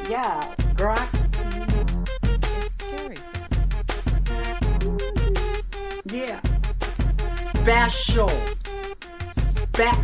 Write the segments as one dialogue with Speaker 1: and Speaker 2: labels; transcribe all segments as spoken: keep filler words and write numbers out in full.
Speaker 1: Yeah, girl. I...
Speaker 2: It's scary.
Speaker 1: Yeah. Special. Spe-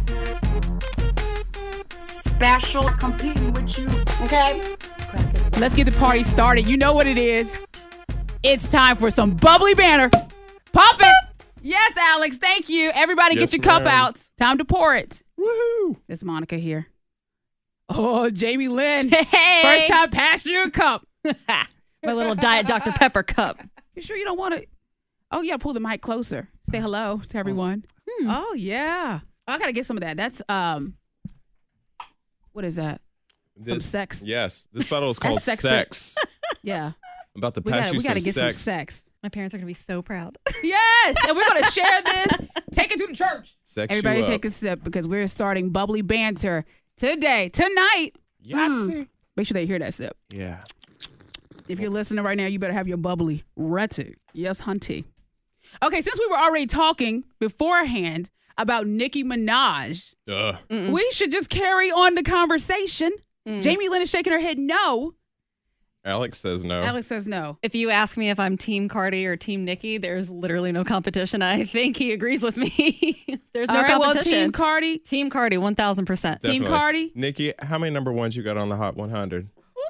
Speaker 1: special competing with you. Okay?
Speaker 3: Let's get the party started. You know what it is. It's time for some bubbly banter. Pop it. Yes, Alex. Thank you. Everybody
Speaker 4: Yes,
Speaker 3: get your cup
Speaker 4: ma'am.
Speaker 3: out. Time to pour it.
Speaker 4: Woohoo!
Speaker 3: It's Monica here. Oh, Jamie Lynn.
Speaker 2: Hey.
Speaker 3: First time passed you a cup.
Speaker 2: My little Diet Doctor Pepper cup.
Speaker 3: You sure you don't want to? Oh, you got to pull the mic closer. Say hello to everyone.
Speaker 2: Hmm.
Speaker 3: Oh, yeah. I got to get some of that. That's, um, what is that? Some
Speaker 4: This,
Speaker 3: sex.
Speaker 4: Yes, this bottle is called
Speaker 3: That's
Speaker 4: Sex.
Speaker 3: sexy. Yeah.
Speaker 4: I'm about to
Speaker 3: We
Speaker 4: pass
Speaker 3: got
Speaker 4: you
Speaker 3: we got to
Speaker 4: some
Speaker 3: get
Speaker 4: sex.
Speaker 3: some sex.
Speaker 2: My parents are going to be so proud.
Speaker 3: Yes. And we're going to share this. Take it to the church.
Speaker 4: Sex
Speaker 3: Everybody
Speaker 4: you
Speaker 3: take
Speaker 4: up.
Speaker 3: a sip because we're starting bubbly banter today, tonight.
Speaker 4: Yahtzee.
Speaker 3: Make sure they hear that sip.
Speaker 4: Yeah.
Speaker 3: If you're listening right now, you better have your bubbly ready. Yes, hunty. Okay, since we were already talking beforehand about Nicki Minaj,
Speaker 4: Ugh.
Speaker 3: we should just carry on the conversation.
Speaker 2: Mm.
Speaker 3: Jamie Lynn is shaking her head no.
Speaker 4: Alex says no.
Speaker 3: Alex says no.
Speaker 2: If you ask me if I'm Team Cardi or Team Nicki, there's literally no competition. I think he agrees with me. There's no
Speaker 3: All right, well,
Speaker 2: competition.
Speaker 3: Team Cardi.
Speaker 2: Team Cardi, one thousand percent.
Speaker 3: Team
Speaker 4: Definitely.
Speaker 3: Cardi.
Speaker 4: Nikki, how many number ones you got on the Hot one hundred?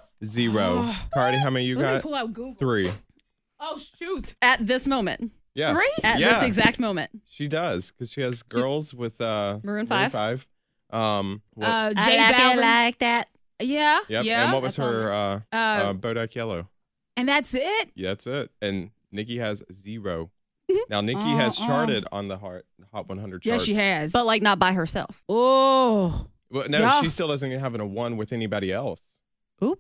Speaker 4: Zero. Cardi, how many you
Speaker 3: Let me
Speaker 4: got?
Speaker 3: pull out Google.
Speaker 4: Three.
Speaker 3: Oh, shoot.
Speaker 2: At this moment.
Speaker 4: Yeah.
Speaker 3: Three?
Speaker 2: At
Speaker 4: yeah.
Speaker 2: this exact moment.
Speaker 4: She does because she has girls with uh,
Speaker 2: Maroon five.
Speaker 4: five. Um, what-
Speaker 3: Uh,
Speaker 2: I
Speaker 3: J
Speaker 2: like it
Speaker 3: Balvin.
Speaker 2: like that.
Speaker 3: Yeah.
Speaker 4: yep.
Speaker 3: Yeah.
Speaker 4: And what was
Speaker 2: that's all
Speaker 4: her uh,
Speaker 3: Uh,
Speaker 4: uh, Bodak Yellow?
Speaker 3: and that's it?
Speaker 4: Yeah, that's it. And Nikki has zero. Now Nikki
Speaker 3: Uh,
Speaker 4: has
Speaker 3: uh.
Speaker 4: charted on the Hot Hot one hundred charts.
Speaker 3: Yes, she has.
Speaker 2: But like not by herself.
Speaker 3: oh.
Speaker 4: Well, no,
Speaker 3: Yeah.
Speaker 4: she still doesn't have a one with anybody else.
Speaker 2: Oop.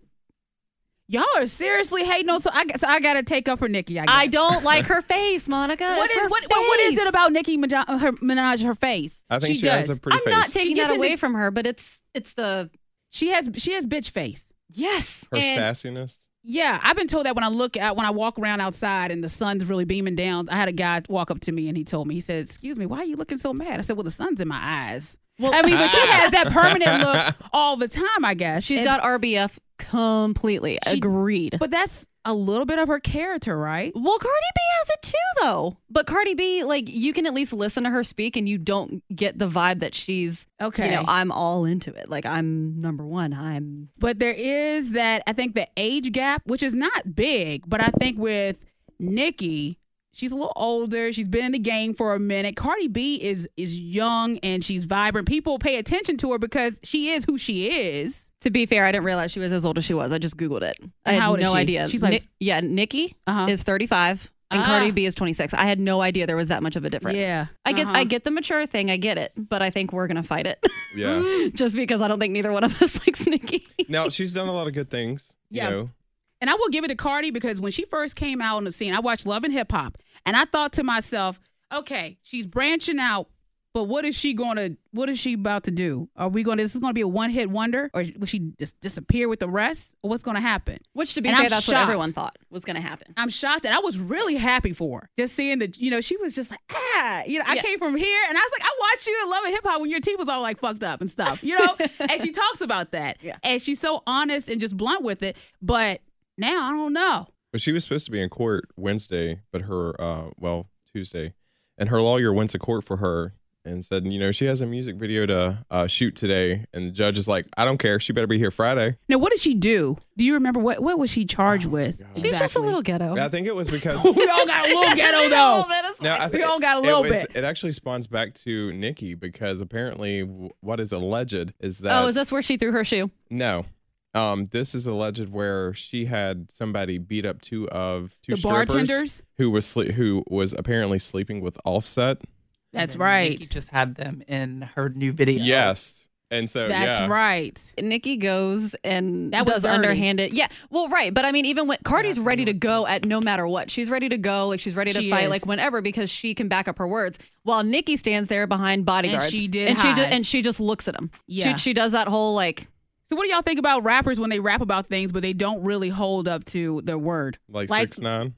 Speaker 3: Y'all are seriously hating on, so I, so I got to take up for Nicki, I guess.
Speaker 2: I don't like her face, Monica.
Speaker 3: What
Speaker 2: It's
Speaker 3: is
Speaker 2: her
Speaker 3: what, what what is
Speaker 2: face.
Speaker 3: it about Nicki Minaj, her, Minaj, her face?
Speaker 4: I think she,
Speaker 3: does.
Speaker 4: has a pretty
Speaker 2: I'm
Speaker 4: face.
Speaker 2: not taking
Speaker 3: She gets
Speaker 2: that
Speaker 3: into-
Speaker 2: away from her, but it's it's the
Speaker 3: She has she has bitch face.
Speaker 2: yes.
Speaker 4: her
Speaker 3: and-
Speaker 4: sassiness.
Speaker 3: Yeah, I've been told that when I look at when I walk around outside and the sun's really beaming down. I had a guy walk up to me and he told me, he said, "Excuse me, why are you looking so mad?" I said, "Well, the sun's in my eyes." Well, I mean, but she has that permanent look all the time, I guess.
Speaker 2: She's
Speaker 3: And-
Speaker 2: got R B F completely.
Speaker 3: She-
Speaker 2: Agreed.
Speaker 3: but that's a little bit of her character, right?
Speaker 2: Well, Cardi B has it too, though. But Cardi B, like, you can at least listen to her speak and you don't get the vibe that she's,
Speaker 3: Okay.
Speaker 2: you know, I'm all into it. Like, I'm number one. I'm.
Speaker 3: But there is that, I think the age gap, which is not big, but I think with Nicki, she's a little older. She's been in the game for a minute. Cardi B is is young and she's vibrant. People pay attention to her because she is who she is.
Speaker 2: To be fair, I didn't realize she was as old as she was. I just Googled it. I
Speaker 3: And
Speaker 2: had
Speaker 3: how old is
Speaker 2: no
Speaker 3: she?
Speaker 2: idea.
Speaker 3: She's like-
Speaker 2: Ni- yeah, Nicki
Speaker 3: Uh-huh.
Speaker 2: is thirty-five and
Speaker 3: Ah.
Speaker 2: Cardi B is twenty-six. I had no idea there was that much of a difference.
Speaker 3: Yeah.
Speaker 2: I get
Speaker 3: Uh-huh.
Speaker 2: I get the mature thing. I get it. But I think we're going to fight it.
Speaker 4: Yeah.
Speaker 2: Just because I don't think neither one of us likes Nicki.
Speaker 4: Now she's done a lot of good things.
Speaker 3: Yeah.
Speaker 4: You know.
Speaker 3: And I will give it to Cardi because when she first came out on the scene, I watched Love and Hip Hop, and I thought to myself, okay, she's branching out, but what is she going to, what is she about to do? Are we going to, this is going to be a one-hit wonder, or will she just disappear with the rest? Or what's going to happen?
Speaker 2: Which, to be
Speaker 3: And
Speaker 2: fair,
Speaker 3: I'm
Speaker 2: that's what
Speaker 3: shocked.
Speaker 2: everyone thought was going to happen.
Speaker 3: I'm shocked, and I was really happy for her. Just seeing that, you know, she was just like, ah, you know, I
Speaker 2: Yeah.
Speaker 3: came from here, and I was like, I watched you in Love and Hip Hop when your teeth was all like fucked up and stuff, you know? And she talks about that.
Speaker 2: Yeah.
Speaker 3: And she's so honest and just blunt with it. But now, I don't know.
Speaker 4: Well, she was supposed to be in court Wednesday, but her, uh, well, Tuesday, and her lawyer went to court for her and said, you know, she has a music video to uh, shoot today, and the judge is like, I don't care, she better be here Friday.
Speaker 3: Now, what did she do? Do you remember what what was she charged with?
Speaker 2: She's just a little ghetto.
Speaker 4: I think it was because
Speaker 3: we all got a little ghetto though.
Speaker 4: no, I
Speaker 3: We
Speaker 4: think
Speaker 3: all got a
Speaker 4: it
Speaker 3: little
Speaker 4: was-
Speaker 3: bit.
Speaker 4: It actually spawns back to Nikki because apparently, w- what is alleged is that
Speaker 2: Oh, is this where she threw her shoe?
Speaker 4: no. Um, this is alleged where she had somebody beat up two of two
Speaker 3: The
Speaker 4: strippers
Speaker 3: bartenders?
Speaker 4: who was sle- who was apparently sleeping with Offset.
Speaker 3: That's
Speaker 5: And
Speaker 3: right.
Speaker 5: Nicki just had them in her new video.
Speaker 4: Yes, and so
Speaker 3: That's
Speaker 4: yeah.
Speaker 3: right.
Speaker 2: Nikki goes and
Speaker 3: That was
Speaker 2: does
Speaker 3: dirty.
Speaker 2: underhanded. Yeah, well, right. But I mean, even when Cardi's ready to go at no matter what, she's ready to go. Like she's ready to
Speaker 3: She
Speaker 2: fight,
Speaker 3: is.
Speaker 2: like whenever, because she can back up her words. While Nikki stands there behind bodyguards,
Speaker 3: she did
Speaker 2: and she
Speaker 3: hide.
Speaker 2: just and she just looks at him.
Speaker 3: Yeah.
Speaker 2: she, she does that whole like.
Speaker 3: So what do y'all think about rappers when they rap about things, but they don't really hold up to their word?
Speaker 4: like,
Speaker 3: Like-
Speaker 4: six nine.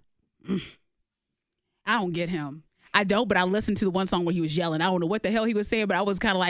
Speaker 3: I don't get him. I don't, but I listened to the one song where he was yelling. I don't know what the hell he was saying, but I was kind of like, Billy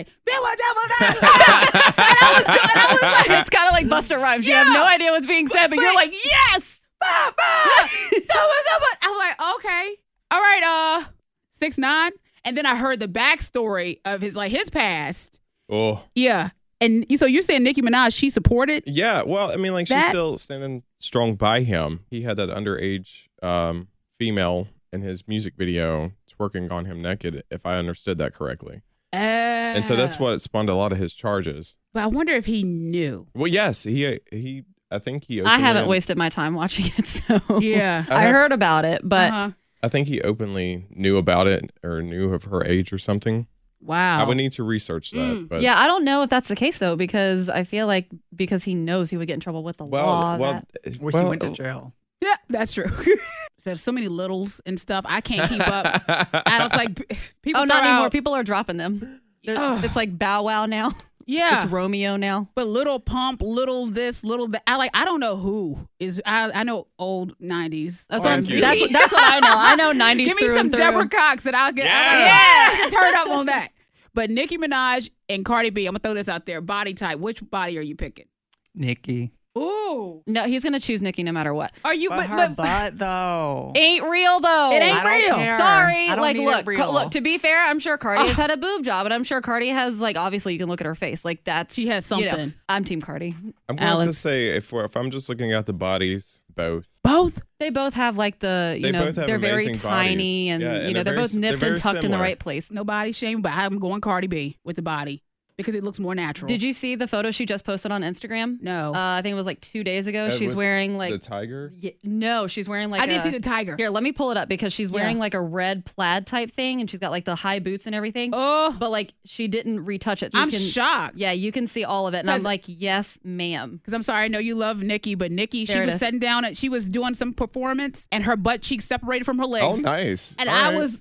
Speaker 3: much ever. And I was doing, I was like,
Speaker 2: It's kind of like Busta Rhymes. You have
Speaker 3: Yeah.
Speaker 2: no idea what's being said, but,
Speaker 3: But-
Speaker 2: you're like, yes.
Speaker 3: bah, bah. so much, so much. I'm like, okay, all right, uh, six nine. And then I heard the backstory of his like his past.
Speaker 4: Oh.
Speaker 3: Yeah. And so you're saying Nicki Minaj, she supported?
Speaker 4: Yeah, well, I mean, like, she's
Speaker 3: That-
Speaker 4: still standing strong by him. He had that underage um, female in his music video twerking on him naked, if I understood that correctly.
Speaker 3: Uh,
Speaker 4: And so that's what spawned a lot of his charges.
Speaker 3: But I wonder if he knew.
Speaker 4: Well, yes, he, he I think he
Speaker 2: I haven't
Speaker 4: openly-
Speaker 2: wasted my time watching it, so
Speaker 3: Yeah.
Speaker 2: I
Speaker 4: have-
Speaker 2: heard about it, but
Speaker 3: Uh-huh.
Speaker 4: I think he openly knew about it or knew of her age or something.
Speaker 3: Wow.
Speaker 4: I would need to research that.
Speaker 3: Mm.
Speaker 4: But
Speaker 2: yeah, I don't know if that's the case though, because I feel like because he knows he would get in trouble with the
Speaker 4: well,
Speaker 2: law.
Speaker 4: well,
Speaker 2: that-
Speaker 5: Where
Speaker 4: well,
Speaker 5: he went to jail.
Speaker 3: Yeah, that's true. There's so many littles and stuff. I can't keep up. And it's like people.
Speaker 2: oh, not
Speaker 3: throw
Speaker 2: anymore.
Speaker 3: out-
Speaker 2: People are dropping them. They're-
Speaker 3: Ugh.
Speaker 2: It's like Bow Wow now.
Speaker 3: Yeah.
Speaker 2: It's Romeo now.
Speaker 3: But little pump, little this, little that. I like. I don't know who is. I I know old nineties.
Speaker 2: That's
Speaker 4: Oh,
Speaker 2: what I'm.
Speaker 4: thank you.
Speaker 2: That's, that's what I know. I know nineties.
Speaker 3: Give me
Speaker 2: through
Speaker 3: some
Speaker 2: and through.
Speaker 3: Deborah Cox and I'll get.
Speaker 4: Yeah.
Speaker 3: I'm like, yeah, I can turn up on that. But Nicki Minaj and Cardi B. I'm gonna throw this out there. Body type. Which body are you picking?
Speaker 5: Nikki.
Speaker 3: Ooh.
Speaker 2: No, he's gonna choose Nicki no matter what.
Speaker 3: Are you?
Speaker 5: But,
Speaker 3: But,
Speaker 5: her
Speaker 3: but,
Speaker 5: butt, though.
Speaker 2: Ain't real though.
Speaker 3: It ain't
Speaker 5: I don't
Speaker 3: real.
Speaker 5: care.
Speaker 2: Sorry,
Speaker 5: I don't
Speaker 2: like
Speaker 5: need
Speaker 2: look,
Speaker 5: it real.
Speaker 2: co- look. To be fair, I'm sure Cardi has had a boob job, and I'm sure Cardi has like obviously you can look at her face, like that's
Speaker 3: She has
Speaker 2: you know,
Speaker 3: something.
Speaker 2: I'm Team Cardi.
Speaker 4: I'm going to
Speaker 3: Alex.
Speaker 4: say if we're, if I'm just looking at the bodies, both.
Speaker 3: both.
Speaker 2: They both have like the you
Speaker 4: They
Speaker 2: know
Speaker 4: both have
Speaker 2: they're very
Speaker 4: amazing
Speaker 2: tiny
Speaker 4: bodies.
Speaker 2: and
Speaker 4: Yeah, and
Speaker 2: you know
Speaker 4: they're
Speaker 2: they're
Speaker 4: very
Speaker 2: both
Speaker 4: s-
Speaker 2: nipped
Speaker 4: they're
Speaker 2: and
Speaker 4: very
Speaker 2: tucked in the
Speaker 4: similar.
Speaker 2: right place.
Speaker 3: Nobody shame, but I'm going Cardi B with the body because it looks more natural.
Speaker 2: Did you see the photo she just posted on Instagram?
Speaker 3: No.
Speaker 2: Uh, I think it was like two days ago.
Speaker 4: Uh,
Speaker 2: she's
Speaker 4: was
Speaker 2: wearing like
Speaker 4: the tiger.
Speaker 2: yeah, no, she's wearing like
Speaker 3: I did
Speaker 2: a-
Speaker 3: see the tiger.
Speaker 2: Here, let me pull it up because she's wearing
Speaker 3: Yeah.
Speaker 2: like a red plaid type thing, and she's got like the high boots and everything.
Speaker 3: Oh,
Speaker 2: But like she didn't retouch it. You
Speaker 3: I'm
Speaker 2: can,
Speaker 3: shocked.
Speaker 2: Yeah, you can see all of it, and I'm
Speaker 3: 'Cause-
Speaker 2: like, yes, ma'am.
Speaker 3: Because I'm sorry, I know you love Nikki, but Nikki, she
Speaker 2: There it
Speaker 3: was
Speaker 2: is.
Speaker 3: sitting down and she was doing some performance and her butt cheeks separated from her legs.
Speaker 4: Oh, nice.
Speaker 3: And
Speaker 4: All
Speaker 3: I
Speaker 4: right.
Speaker 3: was,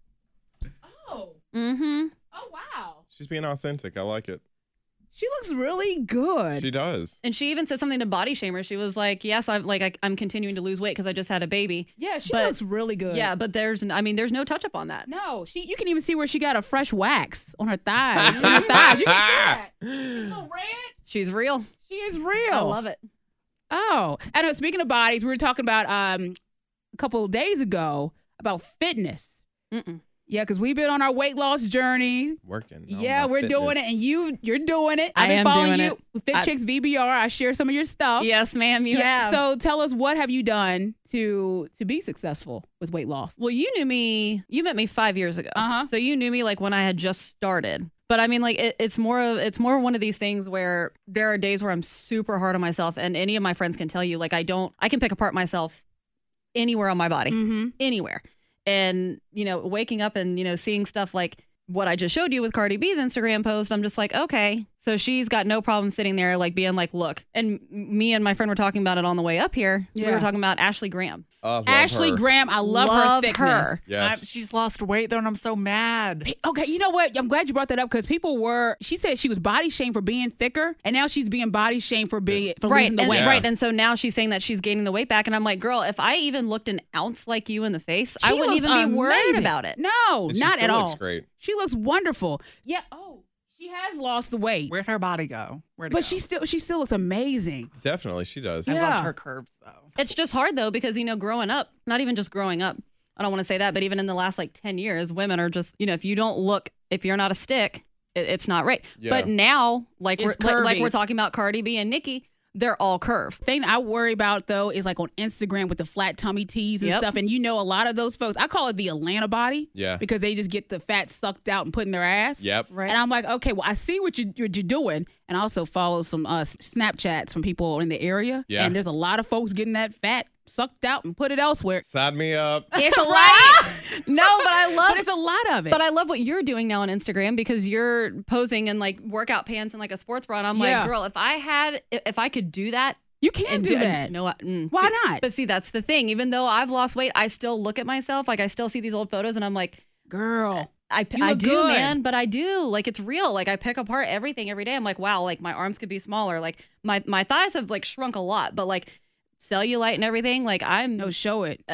Speaker 3: oh,
Speaker 2: Mm-hmm.
Speaker 3: oh, wow.
Speaker 4: She's being authentic. I like it.
Speaker 3: She looks really good.
Speaker 4: She does.
Speaker 2: And she even said something to Body Shamer. She was like, "Yes, I'm like I, I'm continuing to lose weight because I just had a baby."
Speaker 3: yeah, she
Speaker 2: but-
Speaker 3: looks really good.
Speaker 2: Yeah, but there's, I mean, there's no touch up on that.
Speaker 3: No, she. You can even see where she got a fresh wax on her thighs. on her thighs. You can see that. It's so red.
Speaker 2: She's real.
Speaker 3: She is real.
Speaker 2: I love it.
Speaker 3: Oh, I know. Speaking of bodies, we were talking about um a couple of days ago about fitness.
Speaker 2: Mm-mm.
Speaker 3: Yeah, because we've been on our weight loss journey.
Speaker 4: Working. on
Speaker 3: Yeah,
Speaker 4: my
Speaker 3: we're doing it,
Speaker 4: fitness.
Speaker 3: and you you're doing it.
Speaker 2: I
Speaker 3: I've been
Speaker 2: am
Speaker 3: following
Speaker 2: doing
Speaker 3: you.
Speaker 2: it.
Speaker 3: Fit
Speaker 2: I-
Speaker 3: Chicks V B R. I share some of your stuff.
Speaker 2: Yes, ma'am. You
Speaker 3: Yeah,
Speaker 2: have.
Speaker 3: So tell us, what have you done to to be successful with weight loss?
Speaker 2: Well, you knew me. You met me five years ago.
Speaker 3: Uh-huh.
Speaker 2: So you knew me like when I had just started. But I mean, like it, it's more of it's more one of these things where there are days where I'm super hard on myself, and any of my friends can tell you, like I don't, I can pick apart myself anywhere on my body,
Speaker 3: Mm-hmm.
Speaker 2: anywhere, and you know, waking up and you know, seeing stuff like what I just showed you with Cardi B's Instagram post, I'm just like, okay, so she's got no problem sitting there, like being like, look, and me and my friend were talking about it on the way up here. We
Speaker 3: Yeah.
Speaker 2: were talking about Ashley Graham.
Speaker 4: Oh, love
Speaker 3: Ashley
Speaker 4: her.
Speaker 3: Graham, I love, her
Speaker 2: Love
Speaker 3: thickness.
Speaker 2: her.
Speaker 5: I,
Speaker 4: Yes.
Speaker 5: she's lost weight though, and I'm so mad.
Speaker 3: Okay, you know what? I'm glad you brought that up because people were. She said she was body shamed for being thicker, and now she's being body shamed for being for
Speaker 2: Right,
Speaker 3: losing the
Speaker 2: and,
Speaker 3: weight.
Speaker 4: Yeah.
Speaker 2: right, and so now she's saying that she's gaining the weight back, and I'm like, girl, if I even looked an ounce like you in the face, I
Speaker 3: She
Speaker 2: wouldn't
Speaker 3: looks
Speaker 2: even be worried
Speaker 3: amazing.
Speaker 2: about it.
Speaker 3: No,
Speaker 4: And she
Speaker 3: not
Speaker 4: still
Speaker 3: at
Speaker 4: looks
Speaker 3: all.
Speaker 4: great.
Speaker 3: She looks wonderful. Yeah. Oh, she has lost the weight,
Speaker 5: Where'd her body go? Where'd it
Speaker 3: but
Speaker 5: go?
Speaker 3: she still she still looks amazing.
Speaker 4: Definitely, she does.
Speaker 5: I
Speaker 3: Yeah.
Speaker 5: loved her curves though.
Speaker 2: It's just hard though because you know, growing up, not even just growing up. I don't want to say that, but even in the last like ten years, women are just, you know, if you don't look, if you're not a stick, it, it's not right.
Speaker 4: Yeah.
Speaker 2: But now, like we're
Speaker 3: It's
Speaker 2: like, like
Speaker 3: curvy.
Speaker 2: we're talking about Cardi B and Nicki, they're all curve.
Speaker 3: Thing I worry about though is like on Instagram with the flat tummy tees and
Speaker 2: Yep.
Speaker 3: stuff, and you know a lot of those folks. I call it the Atlanta body.
Speaker 4: Yeah.
Speaker 3: Because they just get the fat sucked out and put in their ass.
Speaker 4: Yep.
Speaker 2: Right.
Speaker 3: And I'm like, okay, well, I see what you what you're doing, and I also follow some uh, Snapchats from people in the area.
Speaker 4: Yeah.
Speaker 3: And there's a lot of folks getting that fat sucked out and put it elsewhere.
Speaker 4: Sign me up.
Speaker 3: It's a lot,
Speaker 2: No, but I love
Speaker 3: but it's a lot of it.
Speaker 2: But I love what you're doing now on Instagram because you're posing in like workout pants and like a sports bra. And I'm
Speaker 3: Yeah.
Speaker 2: like, girl, if I had, if I could do that,
Speaker 3: you can
Speaker 2: and
Speaker 3: do that.
Speaker 2: No, I- mm,
Speaker 3: Why
Speaker 2: see-
Speaker 3: not?
Speaker 2: But see, that's the thing. Even though I've lost weight, I still look at myself like I still see these old photos, and I'm like,
Speaker 3: Girl,
Speaker 2: I,
Speaker 3: You
Speaker 2: I
Speaker 3: look
Speaker 2: do,
Speaker 3: good.
Speaker 2: man. But I do. Like it's real. Like I pick apart everything every day. I'm like, wow. Like my arms could be smaller. Like my my thighs have like shrunk a lot, but like cellulite and everything. Like I'm
Speaker 3: no, show it.
Speaker 2: Uh,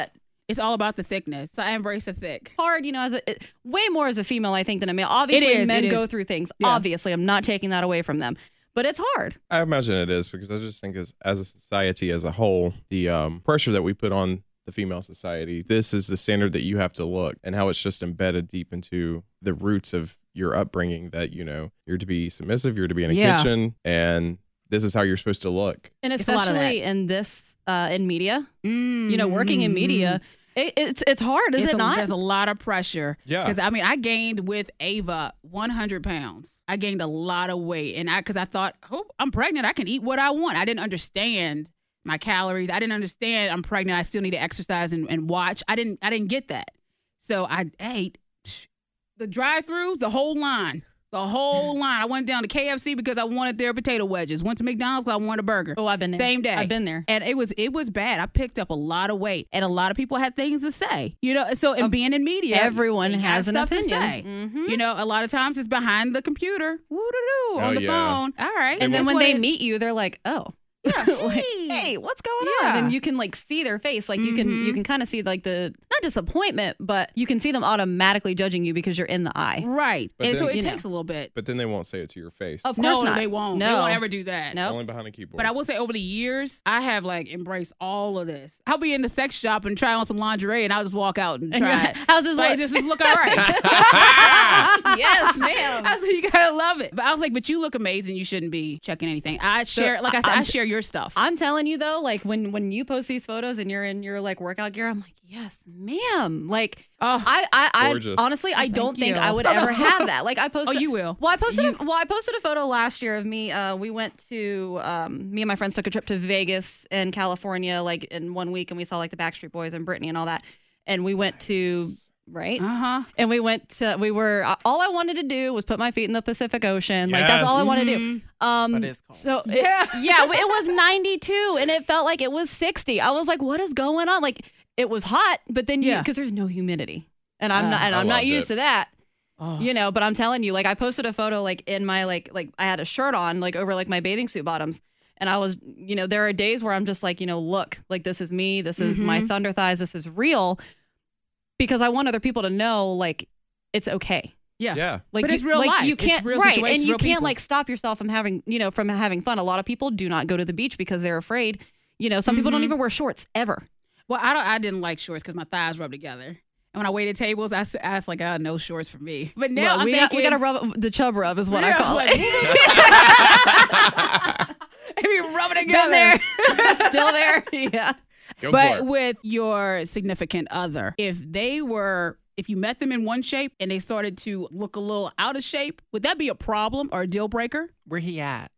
Speaker 3: It's all about the thickness. So I embrace the thick.
Speaker 2: Hard, you know, as a it, way more as a female, I think, than a male. Obviously,
Speaker 3: is,
Speaker 2: men
Speaker 3: it
Speaker 2: go
Speaker 3: is.
Speaker 2: through things.
Speaker 3: Yeah.
Speaker 2: Obviously, I'm not taking that away from them, but it's hard.
Speaker 4: I imagine it is because I just think as as a society as a whole, the um, pressure that we put on the female society, this is the standard that you have to look, and how it's just embedded deep into the roots of your upbringing that, you know, you're to be submissive, you're to be in a
Speaker 3: Yeah.
Speaker 4: kitchen, and this is how you're supposed to look.
Speaker 2: And
Speaker 3: It's a lot of
Speaker 2: especially in this, uh, in media,
Speaker 3: Mm.
Speaker 2: you know, working in media, it, it's it's hard, is
Speaker 3: It's
Speaker 2: it
Speaker 3: a,
Speaker 2: not?
Speaker 3: There's a lot of pressure.
Speaker 4: Yeah.
Speaker 3: Because I mean, I gained with Ava one hundred pounds. I gained a lot of weight, and I because I thought, oh, I'm pregnant, I can eat what I want. I didn't understand my calories. I didn't understand I'm pregnant. I still need to exercise and, and watch. I didn't. I didn't get that. So I ate the drive-throughs, the whole line. The whole line. I went down to K F C because I wanted their potato wedges. Went to McDonald's because I wanted a burger.
Speaker 2: Oh, I've been there.
Speaker 3: Same day.
Speaker 2: I've been there.
Speaker 3: And it was it was bad. I picked up a lot of weight, and a lot of people had things to say. You know, so and
Speaker 2: Um,
Speaker 3: being in media,
Speaker 2: Everyone
Speaker 3: they got
Speaker 2: has an
Speaker 3: stuff
Speaker 2: opinion.
Speaker 3: to say.
Speaker 2: Mhm.
Speaker 3: You know, a lot of times it's behind the computer, woo doo doo,
Speaker 4: Oh,
Speaker 3: on the
Speaker 4: yeah.
Speaker 3: phone. All right,
Speaker 2: And then
Speaker 3: that's
Speaker 2: when
Speaker 3: what
Speaker 2: they
Speaker 3: it-
Speaker 2: meet you, they're like, oh.
Speaker 3: yeah,
Speaker 2: like,
Speaker 3: hey.
Speaker 2: hey, what's going
Speaker 3: Yeah.
Speaker 2: on? And you can like see their face. Like you can
Speaker 3: Mhm.
Speaker 2: you can kind of see like the not disappointment, but you can see them automatically judging you because you're in the eye.
Speaker 3: right,
Speaker 4: But
Speaker 3: and so
Speaker 4: then-
Speaker 3: it
Speaker 2: You
Speaker 3: takes a little bit.
Speaker 4: But then they won't say it to your face.
Speaker 2: Of
Speaker 3: No,
Speaker 2: course not.
Speaker 3: they won't. They
Speaker 2: No.
Speaker 3: won't ever do that.
Speaker 2: No.
Speaker 4: Only behind a keyboard.
Speaker 3: But I will say, over the years, I have like embraced all of this. I'll be in the sex shop and try on some lingerie, and I'll just walk out and
Speaker 2: And you're
Speaker 3: try
Speaker 2: like,
Speaker 3: it.
Speaker 2: how's this
Speaker 3: Like,
Speaker 2: look?
Speaker 3: this is look all right.
Speaker 2: Yes, ma'am.
Speaker 3: I was like, you gotta love it. But I was like, but you look amazing. You shouldn't be checking anything. I share, like I said, I
Speaker 2: I'm-
Speaker 3: share your stuff.
Speaker 2: I'm telling you though, like when when you post these photos and you're in your like workout gear, I'm like, yes, ma'am. Like
Speaker 3: oh,
Speaker 2: I I, I
Speaker 4: Gorgeous.
Speaker 2: honestly I
Speaker 3: Thank
Speaker 2: don't think
Speaker 3: you.
Speaker 2: I would ever have that. Like I
Speaker 3: oh,
Speaker 2: posted.
Speaker 3: you will.
Speaker 2: Well, I posted.
Speaker 3: You-
Speaker 2: a, well, I posted a photo last year of me. Uh, we went to um, me and my friends took a trip to Vegas and California, like in one week, and we saw like the Backstreet Boys and Britney and all that. And we went to right,
Speaker 3: Uh huh.
Speaker 2: and we went to. We were all I wanted to do was put my feet in the Pacific Ocean. Like that's all I
Speaker 4: Yes.
Speaker 2: wanted to do. Um,
Speaker 5: But it's cold.
Speaker 2: So it-
Speaker 3: Yeah.
Speaker 2: yeah, it was ninety-two, and it felt like it was sixty. I was like, what is going on? Like it was hot, but then
Speaker 3: Yeah.
Speaker 2: because there's no humidity, and I'm
Speaker 3: Ah.
Speaker 2: not, and
Speaker 4: I
Speaker 2: I'm not
Speaker 4: loved
Speaker 2: used
Speaker 4: it.
Speaker 2: to that.
Speaker 3: Oh.
Speaker 2: You know, but I'm telling you, like I posted a photo like in my like like I had a shirt on like over like my bathing suit bottoms. And I was, you know, there are days where I'm just like, you know, look, like this is me. This is my
Speaker 3: Mhm.
Speaker 2: thunder thighs. This is real. Because I want other people to know like it's okay.
Speaker 3: Yeah.
Speaker 4: yeah.
Speaker 2: Like
Speaker 3: But
Speaker 2: you,
Speaker 3: it's real
Speaker 2: like
Speaker 3: life.
Speaker 2: you
Speaker 3: It's
Speaker 2: can't
Speaker 3: real
Speaker 2: right,
Speaker 3: situations,
Speaker 2: and you
Speaker 3: real
Speaker 2: can't
Speaker 3: people.
Speaker 2: like stop yourself from having, you know, from having fun. A lot of people do not go to the beach because they're afraid. You know, some people don't
Speaker 3: Mhm.
Speaker 2: even wear shorts ever.
Speaker 3: Well, I don't. I didn't like shorts because my thighs rub together. And when I waited tables, I, s- I was like, oh, no shorts for me. But now
Speaker 2: Well,
Speaker 3: I'm
Speaker 2: we
Speaker 3: thinking,
Speaker 2: got, we got to rub the chub rub is what
Speaker 3: Yeah,
Speaker 2: I call
Speaker 3: like,
Speaker 2: it.
Speaker 3: we rub it
Speaker 2: Been
Speaker 3: together.
Speaker 2: there, still there. Yeah.
Speaker 4: Go for
Speaker 3: But
Speaker 4: it.
Speaker 3: with your significant other, if they were, if you met them in one shape and they started to look a little out of shape, would that be a problem or a deal breaker?
Speaker 5: Where he at?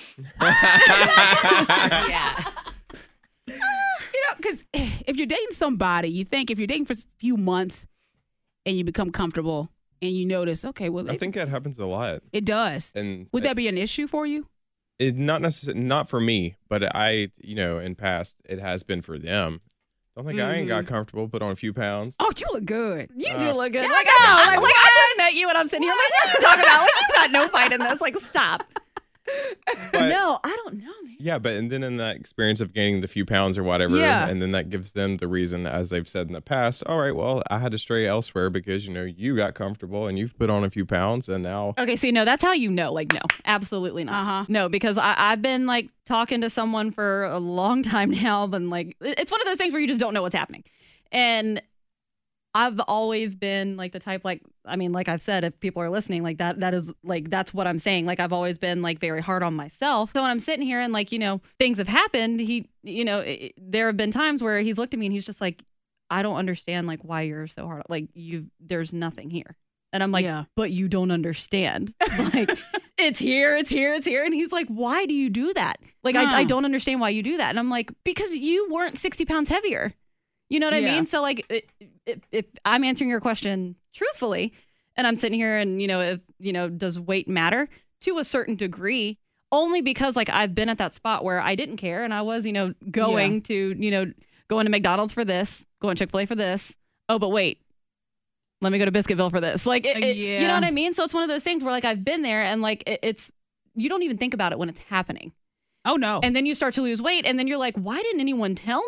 Speaker 2: Yeah.
Speaker 3: You know, because if you're dating somebody, you think if you're dating for a few months and you become comfortable and you notice, okay, well,
Speaker 4: I
Speaker 3: they-
Speaker 4: think that happens a lot.
Speaker 3: it does.
Speaker 4: And
Speaker 3: Would that be an issue for you?
Speaker 4: it not necessarily not for me, but I, you know, in past it has been for them. Don't think I ain't got comfortable, put on a few pounds.
Speaker 3: Oh, you look good.
Speaker 2: You
Speaker 4: Uh,
Speaker 2: do look good.
Speaker 3: yeah,
Speaker 2: like,
Speaker 3: I know.
Speaker 2: I,
Speaker 3: Like,
Speaker 2: like, I just met you and I'm sitting here like, what are you talking about? Like, you got no fight in this. Like, stop.
Speaker 4: But-
Speaker 2: no, I don't know, man.
Speaker 4: Yeah, but and then in that experience of gaining the few pounds or whatever,
Speaker 3: Yeah.
Speaker 4: and then that gives them the reason, as they've said in the past, all right, well, I had to stray elsewhere because, you know, you got comfortable and you've put on a few pounds and now
Speaker 2: Okay, see, no, that's how you know. Like, no, absolutely not.
Speaker 3: Uh-huh.
Speaker 2: No, because I, I've been like talking to someone for a long time now, and like, it's one of those things where you just don't know what's happening. And I've always been like the type, like, I mean, like I've said, if people are listening, like that, that is like, that's what I'm saying. Like, I've always been like very hard on myself. So when I'm sitting here and like, you know, things have happened, he, you know, it, there have been times where he's looked at me and he's just like, I don't understand like why you're so hard. Like, you, there's nothing here. And I'm like,
Speaker 3: Yeah.
Speaker 2: but you don't understand. Like, it's here, it's here, it's here. And he's like, why do you do that? Like,
Speaker 3: Huh.
Speaker 2: I, I don't understand why you do that. And I'm like, because you weren't sixty pounds heavier. You know what I
Speaker 3: Yeah.
Speaker 2: mean? So like, it, if, if I'm answering your question truthfully, and I'm sitting here and, you know, if, you know, does weight matter to a certain degree? Only because like I've been at that spot where I didn't care and I was, you know, going
Speaker 3: Yeah.
Speaker 2: to, you know, going to McDonald's for this, going to Chick-fil-A for this. Oh, but wait, let me go to Biscuitville for this. Like, it, it- you
Speaker 3: Yeah.
Speaker 2: know what I mean? So it's one of those things where like I've been there and like it, it's, you don't even think about it when it's happening.
Speaker 3: Oh, no.
Speaker 2: And then you start to lose weight and then you're like, why didn't anyone tell me?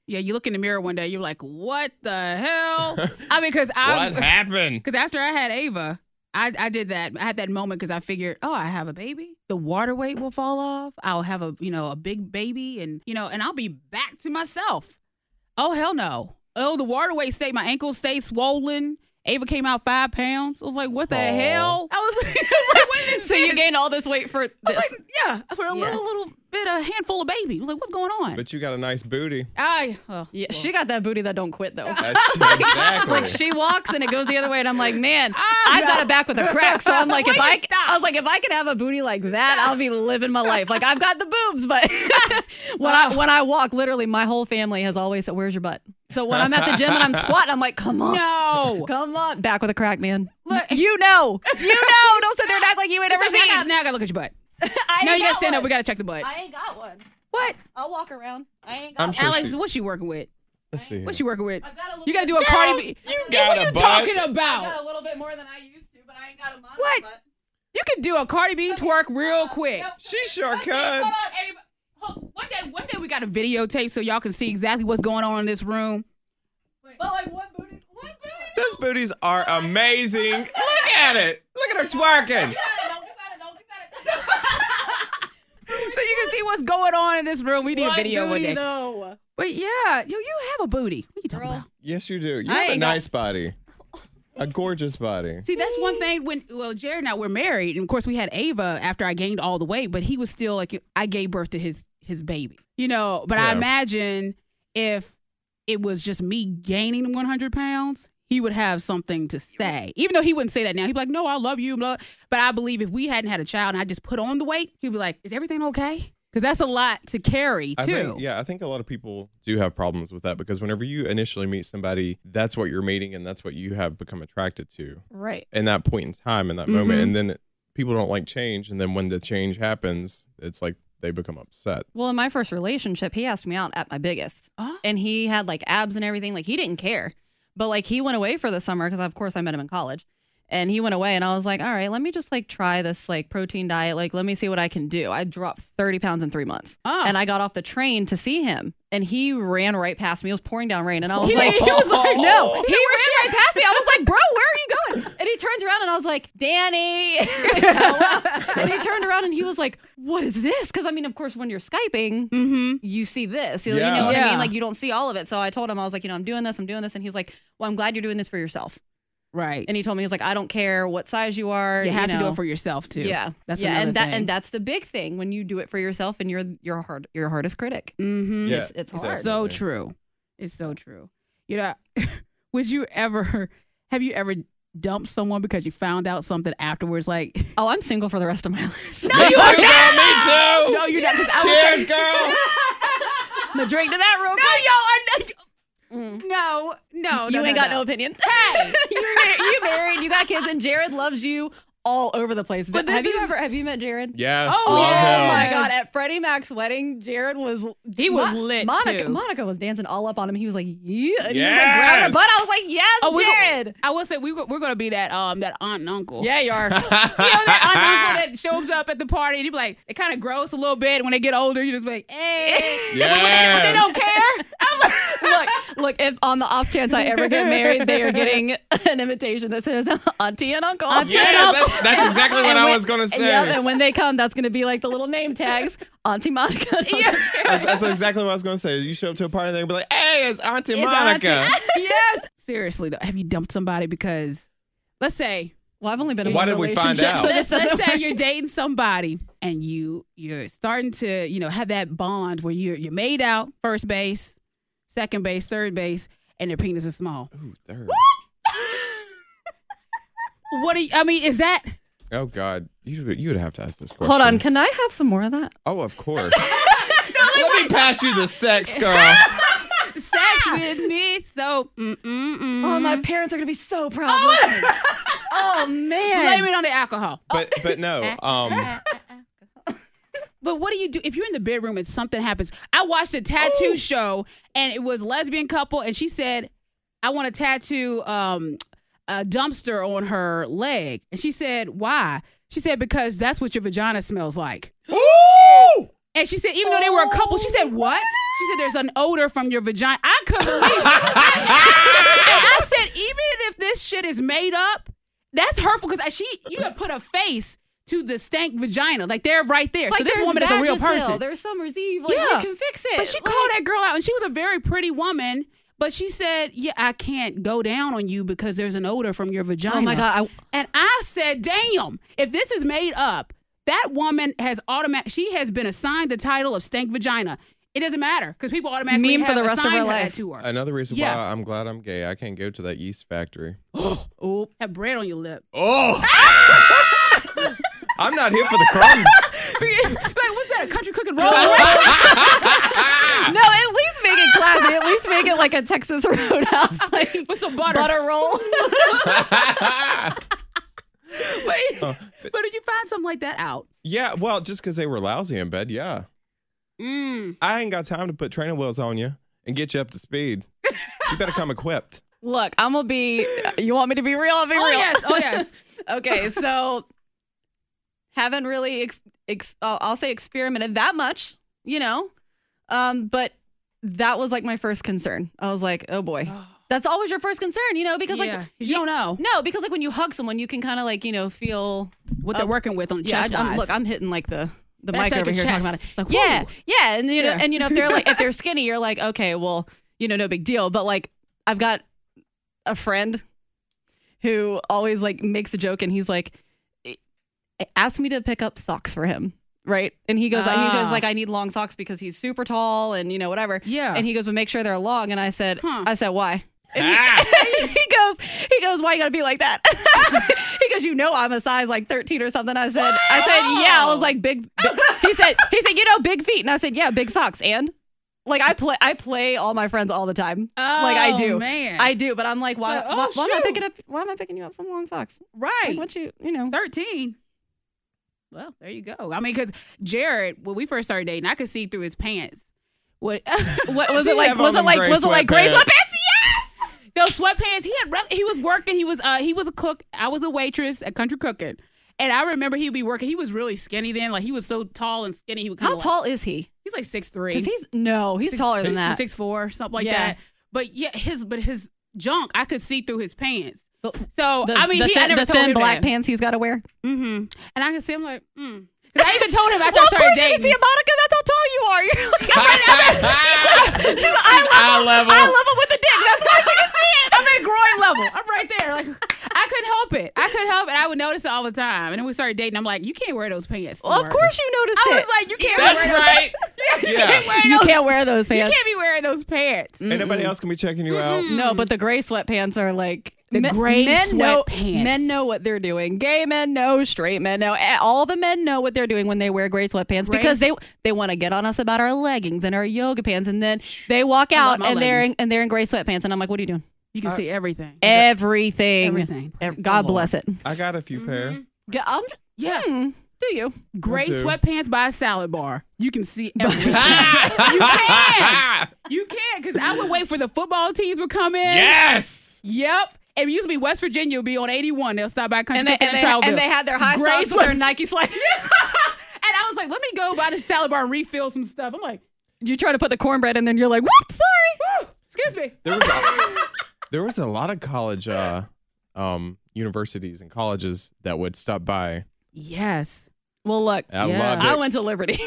Speaker 3: Yeah, you look in the mirror one day, you're like, what the hell? I mean, because I.
Speaker 4: What happened?
Speaker 3: Because after I had Ava, I, I did that. I had that moment because I figured, oh, I have a baby. The water weight will fall off. I'll have a, you know, a big baby and, you know, and I'll be back to myself. Oh, hell no. Oh, the water weight stayed, my ankles stayed swollen. Ava came out five pounds. I was like, what the
Speaker 4: Aw.
Speaker 3: hell? I was like, I was like what is
Speaker 2: So
Speaker 3: this?
Speaker 2: you gained all this weight for
Speaker 3: I was
Speaker 2: this.
Speaker 3: like, yeah, for a
Speaker 2: Yeah.
Speaker 3: little, little bit, a handful of baby. I was like, what's going on?
Speaker 4: But you got a nice booty.
Speaker 3: I, oh,
Speaker 2: Yeah,
Speaker 3: well.
Speaker 2: she got that booty that don't quit though.
Speaker 4: That's exactly.
Speaker 2: Like she walks and it goes the other way, and I'm like, man,
Speaker 3: Ah,
Speaker 2: I've got
Speaker 3: no.
Speaker 2: a back with a crack. So I'm like, if
Speaker 3: Will you
Speaker 2: I,
Speaker 3: stop?
Speaker 2: I was like, if I could have a booty like that, I'll be living my life. Like I've got the boobs, but when I when I walk, literally, my whole family has always said, "Where's your butt?" So when I'm at the gym and I'm squatting, I'm like, come on,
Speaker 3: No.
Speaker 2: come on, back with a crack, man.
Speaker 3: Look.
Speaker 2: You know, you know, don't sit there and act like you ain't
Speaker 3: It's
Speaker 2: ever
Speaker 3: like,
Speaker 2: seen.
Speaker 3: now, I gotta, now I gotta look at your butt.
Speaker 2: I
Speaker 3: Now
Speaker 2: ain't
Speaker 3: you gotta
Speaker 2: got
Speaker 3: stand
Speaker 2: one.
Speaker 3: up. We gotta check the butt.
Speaker 2: I ain't got one.
Speaker 3: What?
Speaker 2: I'll walk around. I ain't got
Speaker 4: I'm
Speaker 2: one.
Speaker 4: sure
Speaker 3: Alex,
Speaker 4: she-
Speaker 3: what's she working with?
Speaker 4: Let's see.
Speaker 3: What's she working with?
Speaker 2: I've got a little
Speaker 3: You gotta
Speaker 2: bit-
Speaker 3: do a Cardi B.
Speaker 2: You
Speaker 3: What
Speaker 4: got
Speaker 3: are
Speaker 4: a
Speaker 3: you
Speaker 4: butt?
Speaker 3: talking
Speaker 2: I've
Speaker 3: about?
Speaker 2: got a little bit more than I used to, but I ain't got a monster
Speaker 3: What?
Speaker 2: butt.
Speaker 3: You could do a Cardi B twerk real quick.
Speaker 4: She sure
Speaker 3: Hold
Speaker 4: could.
Speaker 3: on, everybody. Hold- One day, one day we got a videotape so y'all can see exactly what's going on in this room.
Speaker 2: But like what booty? What booty?
Speaker 4: Those booties are amazing. Look at it. Look at her twerking.
Speaker 3: So you can see what's going on in this room. We need a
Speaker 2: What
Speaker 3: video one
Speaker 2: booty,
Speaker 3: day.
Speaker 2: though?
Speaker 3: But yeah, you you have a booty. What are you talking
Speaker 2: Girl.
Speaker 3: about?
Speaker 4: Yes, you do. You
Speaker 2: I
Speaker 4: have a
Speaker 2: ain't got-
Speaker 4: nice body. A gorgeous body.
Speaker 3: See, that's one thing when, well, Jared and I were married. And of course, we had Ava after I gained all the weight, but he was still like, I gave birth to his his baby, you know. But I
Speaker 4: Yeah.
Speaker 3: imagine if it was just me gaining one hundred pounds, he would have something to say. Even though he wouldn't say that now. He'd be like, no, I love you. Blah. But I believe if we hadn't had a child and I just put on the weight, he'd be like, is everything okay? Because that's a lot to carry, too.
Speaker 4: I think, yeah, I think a lot of people do have problems with that because whenever you initially meet somebody, that's what you're meeting and that's what you have become attracted to
Speaker 2: Right.
Speaker 4: in that point in time, in that
Speaker 3: Mhm.
Speaker 4: moment. And then people don't like change. And then when the change happens, it's like they become upset.
Speaker 2: Well, in my first relationship, he asked me out at my biggest,
Speaker 3: Oh.
Speaker 2: and he had like abs and everything. Like he didn't care, but like he went away for the summer because of course I met him in college. And he went away, and I was like, all right, let me just like try this like protein diet. Like, let me see what I can do. I dropped thirty pounds in three months.
Speaker 3: Oh.
Speaker 2: And I got off the train to see him, and he ran right past me. It was pouring down rain. And I was
Speaker 3: He
Speaker 2: like,
Speaker 3: didn't- he was like-
Speaker 2: no, he ran right past me. I was like, bro, where are you going? And he turns around, and I was like, Danny. And he turned around, and he was like, what is this? Because I mean, of course, when you're Skyping,
Speaker 3: Mm-hmm.
Speaker 2: you see this. You,
Speaker 4: Yeah.
Speaker 2: you know what I
Speaker 3: Yeah.
Speaker 2: mean? Like, you don't see all of it. So I told him, I was like, you know, I'm doing this, I'm doing this. And he's like, well, I'm glad you're doing this for yourself.
Speaker 3: Right.
Speaker 2: And he told me, he's like, I don't care what size you are.
Speaker 3: you have to do
Speaker 2: know.
Speaker 3: it for yourself, too.
Speaker 2: Yeah.
Speaker 3: That's
Speaker 2: yeah.
Speaker 3: another
Speaker 2: And that
Speaker 3: thing.
Speaker 2: and that's the big thing when you do it for yourself and you're your hard your hardest critic.
Speaker 3: Mm-hmm.
Speaker 4: Yeah,
Speaker 2: It's it's hard.
Speaker 4: exactly.
Speaker 3: So true. It's so true. You know, would you ever, have you ever dumped someone because you found out something afterwards? Like,
Speaker 2: Oh, I'm single for the rest of my life.
Speaker 3: no,
Speaker 4: Me
Speaker 3: you
Speaker 4: too,
Speaker 3: are
Speaker 4: girl,
Speaker 3: not.
Speaker 4: me too.
Speaker 3: No, you're not. 'cause I was
Speaker 4: Cheers,
Speaker 3: like-
Speaker 4: girl.
Speaker 2: I'm gonna drink to that real
Speaker 3: No,
Speaker 2: quick.
Speaker 3: yo, I,
Speaker 2: Mm.
Speaker 3: no, no,
Speaker 2: you
Speaker 3: no,
Speaker 2: ain't
Speaker 3: no,
Speaker 2: got
Speaker 3: no.
Speaker 2: no opinion. Hey, you married, you married, you got kids, and Jared loves you all over the place.
Speaker 3: But
Speaker 2: have
Speaker 3: this
Speaker 2: you
Speaker 3: is-
Speaker 2: ever have you met Jared?
Speaker 4: Yes,
Speaker 3: Oh,
Speaker 4: love
Speaker 3: yeah.
Speaker 2: Oh
Speaker 4: him.
Speaker 2: my
Speaker 3: Yes.
Speaker 2: God! At Freddie Mac's wedding, Jared was
Speaker 3: He was lit,
Speaker 2: Monica,
Speaker 3: too.
Speaker 2: Monica was dancing all up on him. He was like, "Yeah," and he was like
Speaker 4: Yes.
Speaker 2: grabbing her butt. I was like, "Yes,
Speaker 3: Oh, we go-
Speaker 2: Jared."
Speaker 3: I will say we go- we're gonna be that um that aunt and uncle.
Speaker 2: Yeah, you are.
Speaker 3: You know that aunt and uncle that shows up at the party and you be like, it kind of grows a little bit. When they get older, you just be like, hey.
Speaker 4: Yes.
Speaker 3: But they don't care. I was like,
Speaker 2: look, look. If on the off chance I ever get married, they are getting an invitation that says "Auntie and Uncle."
Speaker 3: Auntie
Speaker 4: Yes,
Speaker 3: and uncle.
Speaker 4: that's, that's exactly what
Speaker 2: And
Speaker 4: I
Speaker 2: when-
Speaker 4: was gonna say.
Speaker 2: Yep, and when they come, that's gonna be like the little name tags, Auntie Monica. and Uncle
Speaker 3: Yeah.
Speaker 2: Jared.
Speaker 4: That's, that's exactly what I was gonna say. You show up to a party, they'll be like, "Hey, it's Auntie
Speaker 3: It's
Speaker 4: Monica."
Speaker 3: auntie- yes. Seriously though, have you dumped somebody because, let's say,
Speaker 2: Well, I've only been in
Speaker 4: Why
Speaker 2: one
Speaker 4: did we find
Speaker 2: relationship,
Speaker 4: out?
Speaker 2: so
Speaker 3: let's,
Speaker 2: this doesn't
Speaker 3: let's say
Speaker 2: work.
Speaker 3: you're dating somebody and you you're starting to you know have that bond where you're you're made out first base, second base, third base, and their penis is small.
Speaker 4: Ooh, third.
Speaker 3: What do you, I mean? Is that?
Speaker 4: Oh God, you would- you would have to ask this question.
Speaker 2: Hold on, can I have some more of that?
Speaker 4: Oh, of course. Let me pass you the sex, girl.
Speaker 3: Sex with me, so mm, mm, mm.
Speaker 2: Oh, my parents are gonna be so proud. of me. Oh man.
Speaker 3: Blame it on the alcohol.
Speaker 4: But but no. Um.
Speaker 3: But what do you do if you're in the bedroom and something happens? I watched a tattoo show and it was a lesbian couple and she said, I want to tattoo um, a dumpster on her leg. And she said, why? She said, because that's what your vagina smells like.
Speaker 4: Ooh!
Speaker 3: And she said, even though they were a couple, she said, what? She said there's an odor from your vagina. I couldn't believe it. And I said, even if this shit is made up, that's hurtful because she you have put a face to the stank vagina. Like they're right there.
Speaker 2: Like,
Speaker 3: so this
Speaker 2: there's
Speaker 3: woman is a real
Speaker 2: Vagisil,
Speaker 3: person.
Speaker 2: There's Summer's Eve. Like,
Speaker 3: Yeah.
Speaker 2: you can fix it.
Speaker 3: But she
Speaker 2: Like,
Speaker 3: called that girl out, and she was a very pretty woman. But she said, yeah, I can't go down on you because there's an odor from your vagina.
Speaker 2: Oh my God. I,
Speaker 3: And I said, damn, if this is made up, that woman has automatic. She has been assigned the title of stank vagina. It doesn't matter because people automatically
Speaker 2: Meme for
Speaker 3: have
Speaker 2: the rest of her
Speaker 3: assigned
Speaker 2: life.
Speaker 3: that to her.
Speaker 4: Another reason
Speaker 3: Yeah.
Speaker 4: why I'm glad I'm gay. I can't go to that yeast factory.
Speaker 2: oh,
Speaker 3: Have bread on your lip.
Speaker 4: Oh, I'm not here for the crumbs.
Speaker 3: Like, what's that? A country cooking roll?
Speaker 2: no, at least make it classy. At least make it like a Texas Roadhouse, like
Speaker 3: With some butter.
Speaker 2: butter roll.
Speaker 3: Wait,
Speaker 4: Oh,
Speaker 3: but did you find something like that out?
Speaker 4: Yeah, well, just because they were lousy in bed, yeah.
Speaker 3: Mm.
Speaker 4: I ain't got time to put training wheels on you and get you up to speed. You better come equipped.
Speaker 2: Look, I'm gonna be. You want me to be real? I'll be
Speaker 3: Oh
Speaker 2: real.
Speaker 3: yes, oh yes.
Speaker 2: Okay, so haven't really, ex- ex- uh, I'll say, experimented that much, you know, um, but that was like my first concern. I was like, oh boy, that's always your first concern, you know, because
Speaker 3: Yeah,
Speaker 2: like
Speaker 3: 'cause you don't know
Speaker 2: no, because like when you hug someone, you can kind of like you know feel
Speaker 3: what
Speaker 2: uh,
Speaker 3: they're working with on the
Speaker 2: yeah.
Speaker 3: chest.
Speaker 2: I'm,
Speaker 3: wise.
Speaker 2: look, I'm hitting like the. The
Speaker 3: That's
Speaker 2: mic
Speaker 3: like
Speaker 2: over
Speaker 3: a
Speaker 2: here
Speaker 3: chest.
Speaker 2: talking about it.
Speaker 3: It's like,
Speaker 2: yeah,
Speaker 3: whoo.
Speaker 2: yeah, and you know,
Speaker 3: Yeah.
Speaker 2: and you know, if they're like if they're skinny, you're like, okay, well, you know, no big deal. But like, I've got a friend who always like makes a joke, and he's like, ask me to pick up socks for him, right? And he goes, he
Speaker 3: Ah.
Speaker 2: goes like, I need long socks because he's super tall, and you know, whatever.
Speaker 3: Yeah.
Speaker 2: And he goes, but make sure they're long. And I said,
Speaker 3: Huh.
Speaker 2: I said, why? And he, he goes, he goes, why you gotta be like that? He goes, you know, I'm a size like thirteen or something. I said, I said, yeah. I was like, big. big. He said, he said, you know, big feet, and I said, yeah, big socks. And like, I play, I play all my friends all the time. like I do,
Speaker 3: Oh, man.
Speaker 2: I do. But I'm like, why?
Speaker 3: Like, oh,
Speaker 2: why, why am I
Speaker 3: shoot.
Speaker 2: picking up? Why am I picking you up some long socks?
Speaker 3: right.
Speaker 2: Like, what you, you know?
Speaker 3: thirteen. Well, there you go. I mean, because Jared, when we first started dating, I could see through his pants. What,
Speaker 2: What was
Speaker 4: He
Speaker 2: it like?
Speaker 4: have
Speaker 2: Was
Speaker 4: on
Speaker 2: it
Speaker 4: them
Speaker 2: like?
Speaker 4: gray
Speaker 2: Was it like gray
Speaker 4: sweatpants.
Speaker 2: sweatpants? Yes.
Speaker 3: those sweatpants? He had. re- He was working. He was. Uh. He was a cook. I was a waitress at Country Cooking, and I remember he'd be working. He was really skinny then. Like he was so tall and skinny. He would kind
Speaker 2: How
Speaker 3: of.
Speaker 2: tall is he?
Speaker 3: He's like six three.
Speaker 2: Because he's no, he's
Speaker 3: Six-
Speaker 2: taller than that.
Speaker 3: Six four, something like
Speaker 2: Yeah.
Speaker 3: that. But yeah, his but his junk, I could see through his pants.
Speaker 2: The-
Speaker 3: So
Speaker 2: The,
Speaker 3: I mean,
Speaker 2: the
Speaker 3: he,
Speaker 2: thin,
Speaker 3: I never
Speaker 2: the
Speaker 3: told
Speaker 2: thin
Speaker 3: him
Speaker 2: black
Speaker 3: that.
Speaker 2: pants he's got to wear.
Speaker 3: Mm-hmm. And I can see him like, mm. 'Cause I even told him after
Speaker 2: Well,
Speaker 3: I
Speaker 2: of
Speaker 3: started
Speaker 2: course you
Speaker 3: dating.
Speaker 2: can see it, Monica. That's how tall you are. You're like, I'm right, I'm right. She's like, she's like, eye
Speaker 4: eye
Speaker 2: level,
Speaker 4: level.
Speaker 2: eye level with the dick. That's why she can see it.
Speaker 3: I'm at groin level. I'm right there. Like I couldn't help it. I couldn't help it. I would notice it all the time. And then we started dating. I'm like, you can't wear those pants. to
Speaker 2: Well, of
Speaker 3: work.
Speaker 2: course you noticed
Speaker 3: I
Speaker 2: it.
Speaker 3: was like, you can't
Speaker 4: That's
Speaker 3: wear those.
Speaker 4: right.
Speaker 3: You
Speaker 4: Yeah.
Speaker 3: can't wear
Speaker 2: you
Speaker 3: those.
Speaker 2: can't wear those
Speaker 3: You
Speaker 2: pants.
Speaker 3: can't be wearing those pants.
Speaker 2: Mm.
Speaker 4: Ain't nobody else can be checking you out.
Speaker 2: No, but the gray sweatpants are like
Speaker 3: The
Speaker 2: men-
Speaker 3: gray
Speaker 2: men know,
Speaker 3: sweatpants.
Speaker 2: Men know what they're doing. Gay men know. Straight men know. eh, All the men know what they're doing when they wear gray sweatpants
Speaker 3: Gray
Speaker 2: because
Speaker 3: s-
Speaker 2: they they want to get on us about our leggings and our yoga pants, and then they walk
Speaker 3: I love
Speaker 2: out
Speaker 3: my
Speaker 2: and they're in,
Speaker 3: leggings.
Speaker 2: and they're in gray sweatpants, and I'm like, what are you doing?
Speaker 3: You can see everything.
Speaker 2: Everything.
Speaker 3: Everything.
Speaker 2: Ev-
Speaker 3: Praise the
Speaker 2: God
Speaker 3: Lord.
Speaker 2: bless it.
Speaker 4: I got a few
Speaker 3: Mm-hmm.
Speaker 4: pair.
Speaker 2: Yeah, I'm,
Speaker 3: Yeah.
Speaker 2: hmm, do you?
Speaker 3: Gray
Speaker 4: too.
Speaker 3: sweatpants by a salad bar. You can see everything. you can. You can. Because I would wait for the football teams would come in.
Speaker 4: Yes.
Speaker 3: Yep. It used to be West Virginia would be on eighty-one. They'll stop by Country
Speaker 2: And they,
Speaker 3: Cooking
Speaker 2: and,
Speaker 3: in
Speaker 2: they,
Speaker 3: Troutville.
Speaker 2: and they had their high
Speaker 3: Gray
Speaker 2: socks with
Speaker 3: sweat-
Speaker 2: their Nike sliders.
Speaker 3: And I was like, let me go by the salad bar and refill some stuff. I'm like,
Speaker 2: You try to put the cornbread in, then you're like, whoop, sorry.
Speaker 3: whew, excuse me.
Speaker 4: There was a, there was a lot of college, uh, um, universities and colleges that would stop by.
Speaker 3: Yes.
Speaker 2: Well, look,
Speaker 4: I
Speaker 3: Yeah.
Speaker 4: loved it.
Speaker 2: I went to Liberty,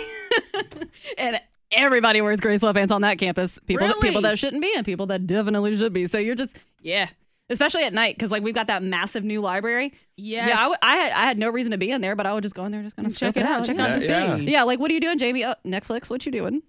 Speaker 2: and everybody wears gray sweatpants on that campus. People, that,
Speaker 3: Really?
Speaker 2: people that shouldn't be, and people that definitely should be. So you're just, yeah, especially at night because like we've got that massive new library.
Speaker 3: Yes.
Speaker 2: Yeah, I, w- I had I had no reason to be in there, but I would just go in there, just kind of
Speaker 3: check it out. Check
Speaker 2: yeah.
Speaker 3: out the
Speaker 4: Yeah,
Speaker 3: scene.
Speaker 2: Yeah, like what are you doing, Jamie? Oh, Netflix. What you doing?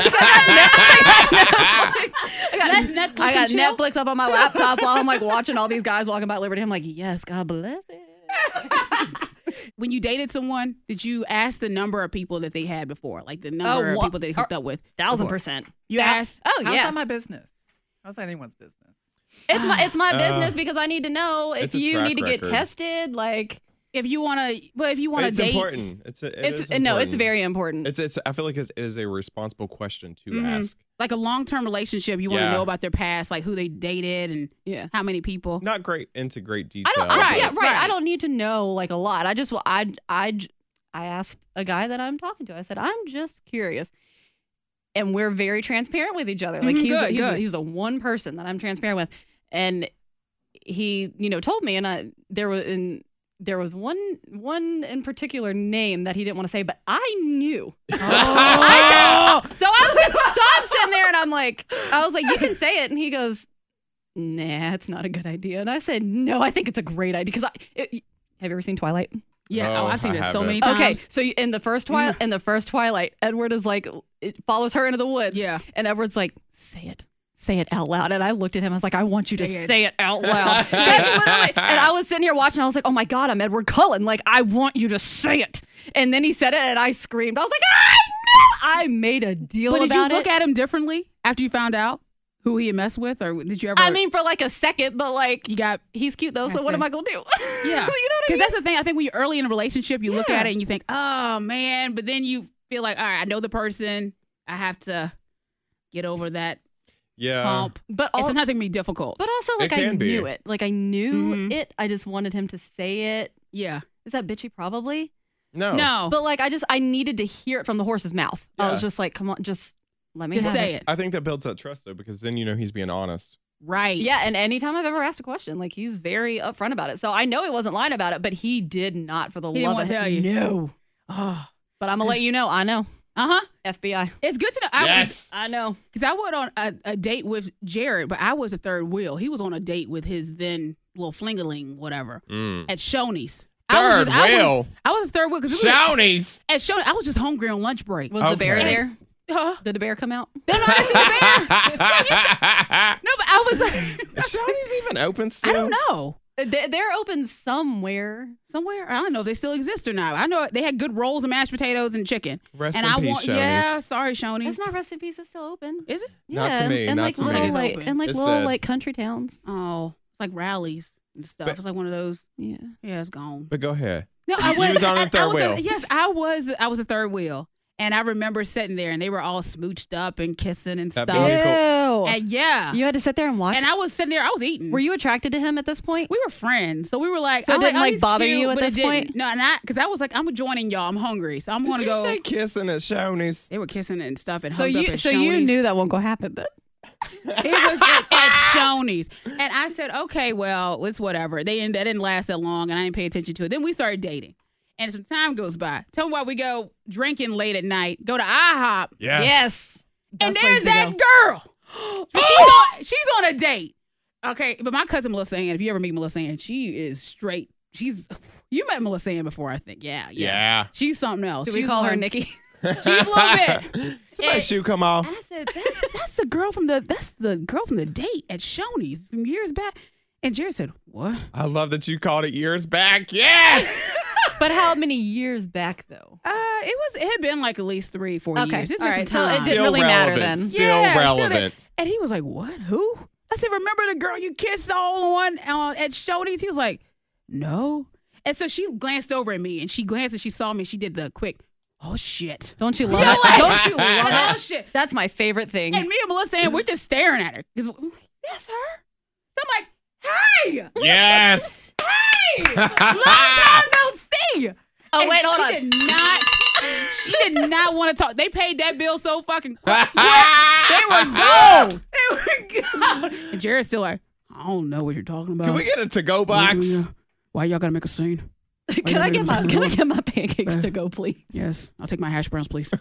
Speaker 2: I got,
Speaker 3: Let's Netflix
Speaker 2: I got
Speaker 3: and chill.
Speaker 2: Netflix up on my laptop while I'm like watching all these guys walking by Liberty. I'm like, yes, God bless it.
Speaker 3: When you dated someone, did you ask the number of people that they had before? Like the number
Speaker 2: Oh,
Speaker 3: of
Speaker 2: wha-
Speaker 3: people they hooked up with?
Speaker 2: Thousand
Speaker 3: before?
Speaker 2: percent.
Speaker 3: You
Speaker 2: Yeah.
Speaker 3: asked?
Speaker 2: Oh
Speaker 5: How's
Speaker 2: yeah.
Speaker 5: that my business? How's that anyone's business?
Speaker 2: It's my it's my
Speaker 4: Uh,
Speaker 2: business because I need to know if
Speaker 4: it's a
Speaker 2: you
Speaker 4: track
Speaker 2: need to get
Speaker 4: record.
Speaker 2: tested. Like
Speaker 3: If you want to, but if you want to
Speaker 4: It's
Speaker 3: date,
Speaker 4: important. It's a, it
Speaker 2: it's
Speaker 4: is
Speaker 2: no, it's
Speaker 4: important.
Speaker 2: very important.
Speaker 4: It's it's. I feel like it's, it is a responsible question to
Speaker 3: Mhm.
Speaker 4: ask.
Speaker 3: like a long-term relationship, you want to
Speaker 4: Yeah.
Speaker 3: know about their past, like who they dated and
Speaker 2: yeah.
Speaker 3: how many people.
Speaker 4: Not great into great detail.
Speaker 2: I don't. I,
Speaker 3: Right,
Speaker 2: yeah, right.
Speaker 3: right.
Speaker 2: I don't need to know like a lot. I just I I I asked a guy that I'm talking to. I said I'm just curious. and we're very transparent with each other. Like
Speaker 3: Mhm,
Speaker 2: he's
Speaker 3: good,
Speaker 2: the, he's,
Speaker 3: good.
Speaker 2: The, he's the one person that I'm transparent with, and he, you know, told me, and I there was in there was one one in particular name that he didn't want to say, but I knew.
Speaker 3: Oh.
Speaker 2: I said, so I'm sit- so I'm sitting there, and I'm like, I was like, you can say it, and he goes, nah, it's not a good idea, and I said, no, I think it's a great idea because I. It, have you ever seen Twilight?
Speaker 3: Yeah,
Speaker 4: Oh,
Speaker 3: oh, I've seen
Speaker 4: I
Speaker 3: it so
Speaker 4: haven't.
Speaker 3: many times.
Speaker 2: Okay, so you- in the first Twilight, in the first Twilight, Edward is like, it follows her into the woods.
Speaker 3: Yeah.
Speaker 2: and Edward's like, say it, say it out loud. And I looked at him, I was like, I want you to
Speaker 3: Say it.
Speaker 2: say it out loud. That's literally- and I was sitting here watching, I was like, oh my God, I'm Edward Cullen. Like, I want you to say it. And then he said it, and I screamed. I was like, I know. I made a deal
Speaker 3: But did you
Speaker 2: about
Speaker 3: look
Speaker 2: it.
Speaker 3: at him differently after you found out who he had messed with, or did you ever?
Speaker 2: I mean, for like a second, but like,
Speaker 3: you got
Speaker 2: he's cute though. So
Speaker 3: I
Speaker 2: what
Speaker 3: see.
Speaker 2: am I gonna do?
Speaker 3: yeah.
Speaker 2: you know what I
Speaker 3: Because
Speaker 2: mean?
Speaker 3: that's the thing. I think when you're early in a relationship, you look
Speaker 2: Yeah.
Speaker 3: at it and you think, oh man, but then you feel like, all right, I know the person. I have to get over that
Speaker 4: Yeah.
Speaker 3: hump.
Speaker 2: But
Speaker 3: And
Speaker 2: all,
Speaker 3: sometimes it can be difficult.
Speaker 2: But also, like,
Speaker 4: It
Speaker 2: I
Speaker 4: can be.
Speaker 2: knew it. Like, I knew
Speaker 3: Mhm.
Speaker 2: it. I just wanted him to say it.
Speaker 3: yeah.
Speaker 2: Is that bitchy? Probably.
Speaker 4: No.
Speaker 3: No.
Speaker 2: But, like, I just, I needed to hear it from the horse's mouth. I
Speaker 4: Yeah.
Speaker 2: was just like, come on, just let me
Speaker 3: Just
Speaker 2: have
Speaker 3: say
Speaker 2: it.
Speaker 3: it.
Speaker 4: I think that builds that trust though, because then you know he's being honest.
Speaker 3: Right.
Speaker 2: Yeah, and anytime I've ever asked a question, like, he's very upfront about it. So I know he wasn't lying about it, but he did not for the
Speaker 3: He didn't
Speaker 2: love
Speaker 3: wanna
Speaker 2: of
Speaker 3: tell you.
Speaker 2: No.
Speaker 3: Oh.
Speaker 2: But I'm going to let you know. I know.
Speaker 3: Uh huh.
Speaker 2: F B I.
Speaker 3: It's good to know. I was,
Speaker 2: I know.
Speaker 3: Because I went on a, a date with Jared, but I was a third wheel. He was on a date with his then little flingaling, whatever,
Speaker 4: Mm.
Speaker 3: at Shoney's. I was
Speaker 4: Third
Speaker 3: just, I
Speaker 4: wheel?
Speaker 3: was, I was a third wheel because at
Speaker 4: Shawnees.
Speaker 3: Shoney, I was just hungry on lunch break.
Speaker 2: Was the bear
Speaker 4: Okay.
Speaker 2: there?
Speaker 3: Huh?
Speaker 2: Did the bear come out?
Speaker 3: No, no, I didn't see the bear. No, but I was like,
Speaker 4: Is Shawnees even open still?
Speaker 3: I don't know.
Speaker 2: They- They're open somewhere.
Speaker 3: Somewhere. I don't know if they still exist or not. I know they had good rolls and mashed potatoes and chicken.
Speaker 4: Rest
Speaker 3: and
Speaker 4: in
Speaker 3: I
Speaker 4: peace,
Speaker 3: want,
Speaker 4: Shawnees.
Speaker 3: yeah, sorry, Shoney.
Speaker 2: It's not rest in peace. It's still open.
Speaker 3: Is it?
Speaker 2: Yeah,
Speaker 4: Not to me,
Speaker 2: and
Speaker 4: not
Speaker 2: like
Speaker 4: to me.
Speaker 2: little
Speaker 3: It is
Speaker 2: like
Speaker 3: open.
Speaker 2: and like
Speaker 4: It's
Speaker 2: little
Speaker 4: dead.
Speaker 2: like country towns.
Speaker 3: Oh, it's like rallies and stuff.
Speaker 4: But-
Speaker 3: it's like one of those.
Speaker 2: Yeah.
Speaker 3: Yeah, it's gone.
Speaker 4: But go ahead.
Speaker 3: No, I
Speaker 4: You
Speaker 3: was,
Speaker 4: was on the
Speaker 3: I- I
Speaker 4: third
Speaker 3: was
Speaker 4: wheel.
Speaker 3: A, yes, I was. I was a third wheel, and I remember sitting there, and they were all smooched up and kissing and
Speaker 4: That
Speaker 3: stuff.
Speaker 4: beautiful.
Speaker 2: Ew.
Speaker 3: And yeah,
Speaker 2: You had to sit there and watch.
Speaker 3: and I was sitting there. I was eating.
Speaker 2: Were you attracted to him at this point?
Speaker 3: We were friends, so we were like.
Speaker 2: So it
Speaker 3: I'm
Speaker 2: didn't,
Speaker 3: oh,
Speaker 2: like,
Speaker 3: he's
Speaker 2: bother
Speaker 3: cute,
Speaker 2: you at
Speaker 3: but
Speaker 2: this
Speaker 3: it didn't.
Speaker 2: point?
Speaker 3: No, and I because I was like, I'm joining y'all. I'm hungry, so I'm going
Speaker 4: Did
Speaker 3: to
Speaker 4: you
Speaker 3: go.
Speaker 4: say kissing at Shawnees?
Speaker 3: They were kissing and stuff and
Speaker 2: So
Speaker 3: hugged up
Speaker 2: you
Speaker 3: at
Speaker 2: so you
Speaker 3: Shoney's.
Speaker 2: knew that wasn't gonna happen then.
Speaker 3: It was at, at Shoney's. And I said, okay, well, it's whatever. They didn't, that didn't last that long, and I didn't pay attention to it. Then we started dating. And some time goes by. Tell me why we go drinking late at night, go to IHOP,
Speaker 4: Yes.
Speaker 3: and
Speaker 2: Best
Speaker 3: there's
Speaker 2: place to
Speaker 3: that
Speaker 2: go.
Speaker 3: girl. she's, on, she's on a date. Okay, but my cousin Melissa Ann, if you ever meet Melissa Ann, she is straight. She's, you met Melissa Ann before, I think. Yeah, yeah.
Speaker 4: Yeah.
Speaker 3: She's something else.
Speaker 2: Do we
Speaker 3: She's
Speaker 2: call her
Speaker 3: one-
Speaker 2: Nikki?
Speaker 3: She's a little bit.
Speaker 4: Somebody
Speaker 3: And-
Speaker 4: shoe come off.
Speaker 3: And I said, that's, that's the girl from the that's the girl from the date at Shoney's from years back. And Jared said, what?
Speaker 4: I love that you called it years back. Yes.
Speaker 2: But how many years back though?
Speaker 3: Uh, it was it had been like at least three, four
Speaker 2: Okay,
Speaker 3: years. It's
Speaker 2: all
Speaker 3: been
Speaker 2: right.
Speaker 3: some
Speaker 2: So it
Speaker 3: time.
Speaker 2: didn't
Speaker 4: Still
Speaker 2: really matter
Speaker 4: relevant.
Speaker 2: then.
Speaker 4: Still
Speaker 3: Yeah, still
Speaker 4: relevant.
Speaker 3: did. And he was like, what? Who? I said, remember the girl you kissed all on uh, at Shoney's? He was like, no. And so she glanced over at me, and she glanced and she saw me. She did the quick, oh shit.
Speaker 2: Don't you love
Speaker 3: You know
Speaker 2: it?
Speaker 3: what?
Speaker 2: Don't you love
Speaker 3: Oh
Speaker 2: it?
Speaker 3: shit.
Speaker 2: That's my favorite thing.
Speaker 3: And me and Melissa, and we're just staring at her. 'Cause, that's her. So I'm like, hey,
Speaker 4: Yes.
Speaker 3: hey, long time no see.
Speaker 2: Oh,
Speaker 3: And
Speaker 2: wait, hold
Speaker 3: she
Speaker 2: on.
Speaker 3: Did not, she did not want to talk. They paid that bill so fucking quick. They were gone. They were gone. And Jared's still like, I don't know what you're talking about.
Speaker 4: Can we get a to-go
Speaker 3: Oh,
Speaker 4: box?
Speaker 3: yeah. Why y'all gotta make a scene?
Speaker 2: Can I get my Can I get my pancakes to go, please?
Speaker 3: Yes, I'll take my hash browns, please.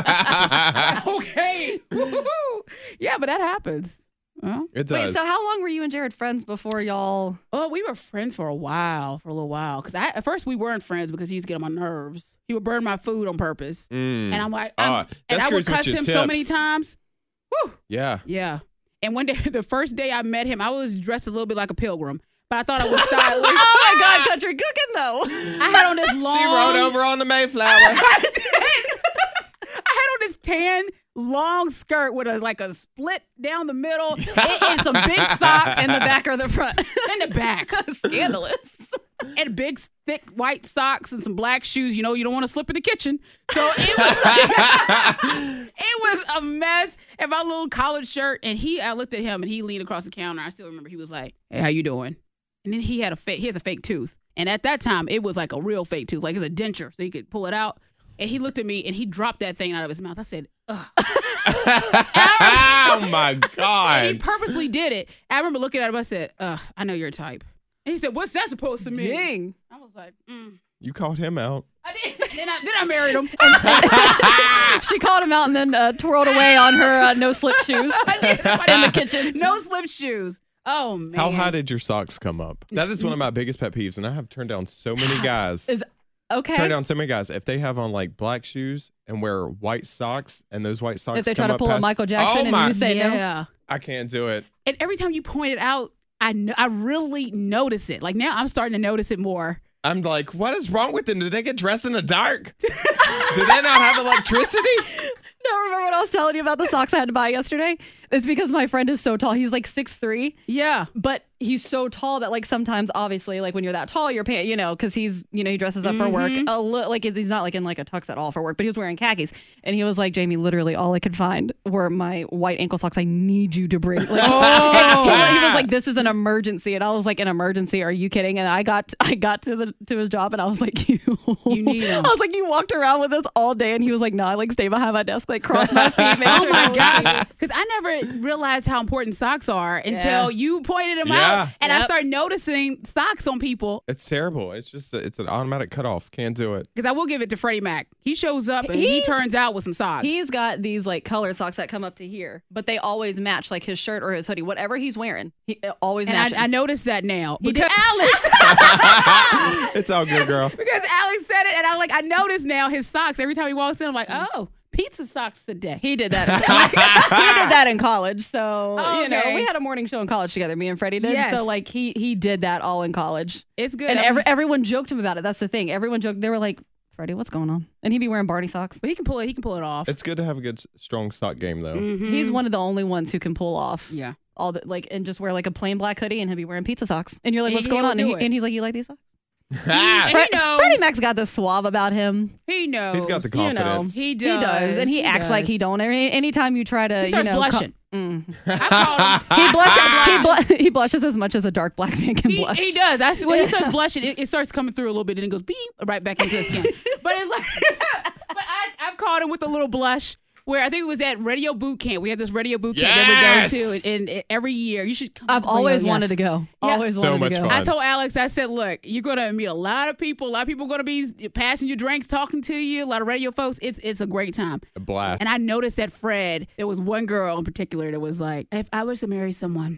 Speaker 3: Okay. Woo-hoo. Yeah, but that happens. Well,
Speaker 4: It
Speaker 2: Wait,
Speaker 4: does.
Speaker 2: so how long were you and Jared friends before y'all?
Speaker 3: well, we were friends for a while, for a little while. Because at first we weren't friends because he used to get on my nerves. He would burn my food on purpose,
Speaker 4: Mm.
Speaker 3: and I'm like,
Speaker 4: Ah,
Speaker 3: I'm,
Speaker 4: that
Speaker 3: and I would
Speaker 4: screws with
Speaker 3: cuss
Speaker 4: your
Speaker 3: him so many
Speaker 4: tips.
Speaker 3: times. Whew.
Speaker 4: Yeah.
Speaker 3: Yeah. And one day, the first day I met him, I was dressed a little bit like a pilgrim, but I thought I was stylish.
Speaker 2: Oh my God, country cooking though.
Speaker 3: I had on this long.
Speaker 4: She rode over on the Mayflower.
Speaker 3: I did. I had on this tan long skirt with a like a split down the middle and, and some big socks
Speaker 2: In the back or the front?
Speaker 3: in the back
Speaker 2: Scandalous.
Speaker 3: and big thick white socks and some black shoes. You know, you don't want to slip in the kitchen. So it was it was a mess. And my little collared shirt. And he, I looked at him and he leaned across the counter. I still remember he was like, "Hey, how you doing?" And then he had a fake. He has a fake tooth. And at that time, it was like a real fake tooth, like it's a denture, so he could pull it out. And he looked at me and he dropped that thing out of his mouth. I said, ugh.
Speaker 4: Oh my
Speaker 3: And he
Speaker 4: God.
Speaker 3: purposely did it. I remember looking at him. I said, "Uh, I know your type." And he said, "What's that supposed to mean?"
Speaker 2: Dang.
Speaker 3: I was like, mm.
Speaker 4: You called him out.
Speaker 3: I did. Then I, then I married him.
Speaker 2: She called him out and then uh, twirled away on her uh, no slip shoes
Speaker 3: I did.
Speaker 2: in the kitchen.
Speaker 3: No slip shoes. Oh man.
Speaker 4: How high did your socks come up? That is one of my biggest pet peeves, and I have turned down so many guys.
Speaker 2: Is okay.
Speaker 4: Turned down so many guys if they have on like black shoes and wear white socks, and those white socks.
Speaker 2: If they
Speaker 4: come
Speaker 2: try to
Speaker 4: up
Speaker 2: pull up
Speaker 4: past-
Speaker 2: Michael Jackson
Speaker 4: oh
Speaker 2: and
Speaker 4: my,
Speaker 2: you say no.
Speaker 3: yeah.
Speaker 4: I can't do it.
Speaker 3: And every time you point it out, I kn- I really notice it. Like now, I'm starting to notice it more.
Speaker 4: I'm like, what is wrong with them? Did they get dressed in the dark? Do they not have electricity?
Speaker 2: No, remember what I was telling you about the socks I had to buy yesterday? It's because my friend is so tall. He's like six three,
Speaker 3: Yeah.
Speaker 2: but he's so tall that like sometimes, obviously, like when you're that tall, you're paying, you know, because he's, you know, he dresses up for work. A li- like he's not like in like a tux at all for work, but he was wearing khakis. And he was like, Jamie, literally all I could find were my white ankle socks. I need you to bring. Like,
Speaker 3: Oh.
Speaker 2: he, he was like, this is an emergency. And I was like, an emergency? Are you kidding? And I got I got to the to his job and I was like, you,
Speaker 3: You need 'em.
Speaker 2: I was like, you walked around with us all day. And he was like, no, I like stay behind my desk, like cross my feet. make
Speaker 3: Oh
Speaker 2: sure
Speaker 3: my
Speaker 2: no one's
Speaker 3: gosh.
Speaker 2: seeing.
Speaker 3: Because I never realized how important socks are until
Speaker 2: Yeah.
Speaker 3: you pointed them
Speaker 4: Yeah.
Speaker 3: out. And I
Speaker 2: Yep.
Speaker 3: started noticing socks on people.
Speaker 4: It's terrible. It's just a, it's an automatic cutoff. Can't do it.
Speaker 3: Because I will give it to Freddie Mac. He shows up and he
Speaker 2: He's-
Speaker 3: turns out with some socks.
Speaker 2: He's got these like colored socks that come up to here, but they always match like his shirt or his hoodie, whatever he's wearing. He it always
Speaker 3: and
Speaker 2: matches.
Speaker 3: I, I noticed that now.
Speaker 2: He
Speaker 3: Because
Speaker 2: did-
Speaker 3: Alex.
Speaker 4: It's all good, girl.
Speaker 3: because Alex said it, and I like I noticed now his socks every time he walks in. I'm like, oh, pizza socks today.
Speaker 2: He did that. he did that in college. So,
Speaker 3: Oh,
Speaker 2: you know,
Speaker 3: okay.
Speaker 2: we had a morning show in college together, me and Freddie did.
Speaker 3: Yes.
Speaker 2: So, like, he he did that all in college.
Speaker 3: It's good.
Speaker 2: And
Speaker 3: I mean,
Speaker 2: every, everyone joked him about it. That's the thing. Everyone joked. They were like, Freddie, what's going on? And he'd be wearing Barney socks.
Speaker 3: but he can pull it. He can pull it off.
Speaker 4: It's good to have a good, strong sock game, though.
Speaker 3: Mhm.
Speaker 2: He's one of the only ones who can pull off
Speaker 3: Yeah.
Speaker 2: all the, like, and just wear like a plain black hoodie and he'll be wearing pizza socks. And you're like,
Speaker 3: He-
Speaker 2: what's
Speaker 3: he
Speaker 2: going
Speaker 3: will
Speaker 2: on? And,
Speaker 3: do
Speaker 2: he,
Speaker 3: it.
Speaker 2: and he's like, you like these socks?
Speaker 3: And
Speaker 2: Fre-
Speaker 3: he knows.
Speaker 2: Freddie Mac's got this suave about him.
Speaker 3: He knows.
Speaker 4: He's got the
Speaker 2: You know,
Speaker 4: confidence.
Speaker 3: He does.
Speaker 2: He does, and he, acts like he
Speaker 3: does.
Speaker 2: don't. Any, anytime you try to,
Speaker 3: He starts
Speaker 2: you know,
Speaker 3: blushing.
Speaker 2: co- Mm.
Speaker 3: I call him.
Speaker 2: he blushes. he, blu- he blushes as much as a dark black man can
Speaker 3: He,
Speaker 2: blush.
Speaker 3: he does. That's when he starts blushing. It, it starts coming through a little bit, and it goes beep right back into his skin. But it's like, but I, I've caught him with a little blush. Where I think it was at Radio Boot Camp. We had this Radio Boot Camp
Speaker 4: Yes!
Speaker 3: that we go to, and, and every year you should. come
Speaker 2: I've
Speaker 3: to
Speaker 2: always
Speaker 3: Radio, yeah.
Speaker 2: wanted to go.
Speaker 3: Yeah.
Speaker 2: Always
Speaker 4: So
Speaker 2: wanted
Speaker 4: much
Speaker 2: to go.
Speaker 4: fun.
Speaker 3: I told Alex, I said, look, you're gonna meet a lot of people. A lot of people are gonna be passing you drinks, talking to you. A lot of radio folks. It's it's a great time.
Speaker 4: A blast.
Speaker 3: And I noticed that Fred, there was one girl in particular that was like, if I was to marry someone,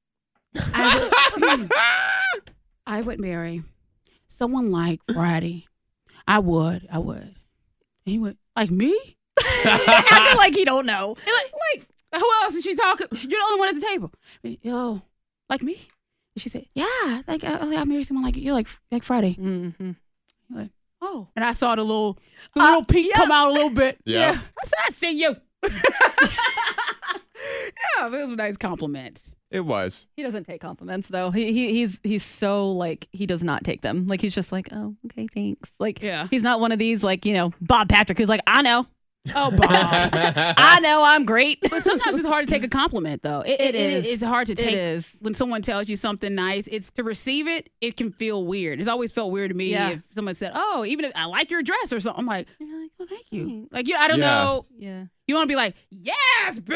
Speaker 3: I would, I would marry someone like Friday. I would. I would. And he would like me.
Speaker 2: I feel like he don't know.
Speaker 3: Like, like, who else is she talking? You're the only one at the table. Yo, like me? And she said, yeah, like I, I married someone like you, like like Friday.
Speaker 2: Mm-hmm.
Speaker 3: Like, oh, and I saw the little the
Speaker 2: Uh,
Speaker 3: little peak
Speaker 2: yeah.
Speaker 3: come out a little bit.
Speaker 4: Yeah.
Speaker 3: I said, I see you. Yeah, it was a nice compliment.
Speaker 4: It was.
Speaker 2: He doesn't take compliments though. He, he he's he's so like he does not take them. Like he's just like, oh, okay, thanks. Like
Speaker 3: Yeah.
Speaker 2: he's not one of these like, you know, Bob Patrick who's like, I know.
Speaker 3: Oh, Bob.
Speaker 2: I know I'm great.
Speaker 3: But sometimes it's hard to take a compliment, though. It,
Speaker 2: It
Speaker 3: it
Speaker 2: is.
Speaker 3: It's hard to
Speaker 2: It
Speaker 3: take
Speaker 2: is.
Speaker 3: when someone tells you something nice. It's to receive it. It can feel weird. It's always felt weird to me
Speaker 2: Yeah.
Speaker 3: if someone said, "Oh, even if I like your dress" or something. I'm like,
Speaker 2: And you're like,
Speaker 3: "Oh, thank you."
Speaker 2: thanks.
Speaker 3: Like, you, I don't
Speaker 4: Yeah.
Speaker 3: know.
Speaker 2: Yeah.
Speaker 3: You want to be like, "Yes, bitch."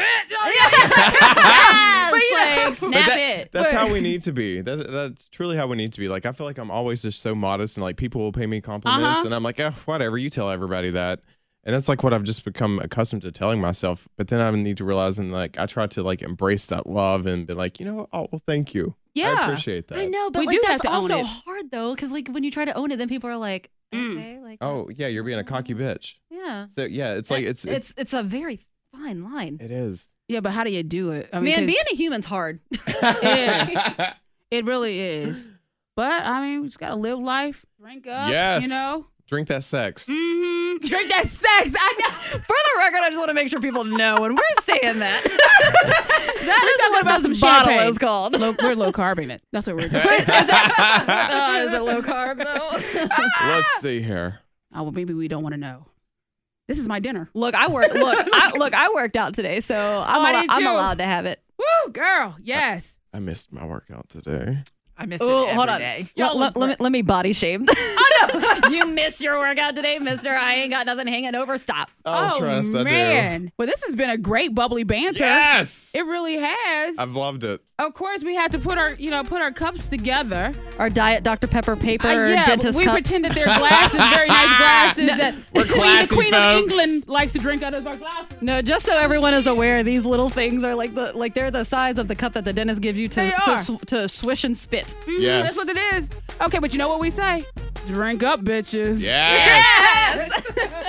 Speaker 2: Yes,
Speaker 3: But, you know-
Speaker 2: like,
Speaker 4: But
Speaker 2: snap
Speaker 4: that-
Speaker 2: it.
Speaker 4: That's
Speaker 3: But-
Speaker 4: how we need to be. That's, that's truly how we need to be. Like, I feel like I'm always just so modest and like people will pay me compliments
Speaker 3: Uh-huh.
Speaker 4: and I'm like, oh, whatever. You tell everybody that. And that's like what I've just become accustomed to telling myself. But then I need to realize and like I try to like embrace that love and be like, you know, oh, well, thank you.
Speaker 3: Yeah.
Speaker 4: I appreciate that.
Speaker 2: I know, but
Speaker 3: We
Speaker 2: like,
Speaker 3: do
Speaker 2: that's
Speaker 3: have to own
Speaker 2: also
Speaker 3: it.
Speaker 2: hard though, because like when you try to own it, then people are like,
Speaker 3: Mm.
Speaker 2: okay, like
Speaker 4: Oh,
Speaker 2: that's-
Speaker 4: yeah, you're being a cocky bitch.
Speaker 2: Yeah.
Speaker 4: So, yeah, it's like, it's,
Speaker 2: it's it's a very fine line.
Speaker 4: it is.
Speaker 3: Yeah, but how do you do it? I mean,
Speaker 2: Man,
Speaker 3: 'cause
Speaker 2: being a human's hard.
Speaker 3: it is. It really is. But I mean, we just gotta live life, drink up.
Speaker 4: Yes.
Speaker 3: You know.
Speaker 4: Drink that sex.
Speaker 3: Mm-hmm. Drink that sex. I know.
Speaker 2: For the record, I just want to make sure people know, and we're saying that. that
Speaker 3: We're
Speaker 2: is
Speaker 3: talking
Speaker 2: what
Speaker 3: about
Speaker 2: this
Speaker 3: some
Speaker 2: bottle
Speaker 3: champagne.
Speaker 2: is called.
Speaker 3: Low, we're low carbing it. That's what we're doing.
Speaker 2: Oh, is it low carb though?
Speaker 4: Let's see here.
Speaker 3: Oh, well, maybe we don't want to know. This is my dinner.
Speaker 2: Look, I work. Look, I, look, I worked out today, so I'm,
Speaker 3: Oh, I
Speaker 2: allo-
Speaker 3: did
Speaker 2: I'm
Speaker 3: too.
Speaker 2: allowed to have it.
Speaker 3: Woo, girl. Yes.
Speaker 4: I missed my workout today.
Speaker 5: I miss
Speaker 2: Oh,
Speaker 5: it every
Speaker 2: hold on.
Speaker 5: day.
Speaker 2: Let, let, let me, let me body shame. Oh, no. You miss your workout today, mister. I ain't got nothing hanging over. Stop.
Speaker 4: Oh, trust, I do.
Speaker 3: man. Well, this has been a great bubbly banter.
Speaker 4: Yes.
Speaker 3: It really has.
Speaker 4: I've loved it.
Speaker 3: Of course, we had to put our, you know, put our cups together.
Speaker 2: Our Diet Doctor Pepper paper
Speaker 3: Uh, yeah,
Speaker 2: dentist
Speaker 3: we
Speaker 2: cups.
Speaker 3: pretended they're glasses, very nice glasses that
Speaker 4: We're
Speaker 3: the Queen,
Speaker 4: classy,
Speaker 3: the Queen of
Speaker 4: folks.
Speaker 3: England likes to drink out of our glasses.
Speaker 2: No, just so everyone is aware, these little things are like the like they're the size of the cup that the dentist gives you to
Speaker 3: They
Speaker 2: to,
Speaker 3: are.
Speaker 2: sw- to swish and spit.
Speaker 3: Mm,
Speaker 4: Yes.
Speaker 3: That's what it is. Okay, but you know what we say? Drink up, bitches.
Speaker 4: Yes.
Speaker 2: Yes.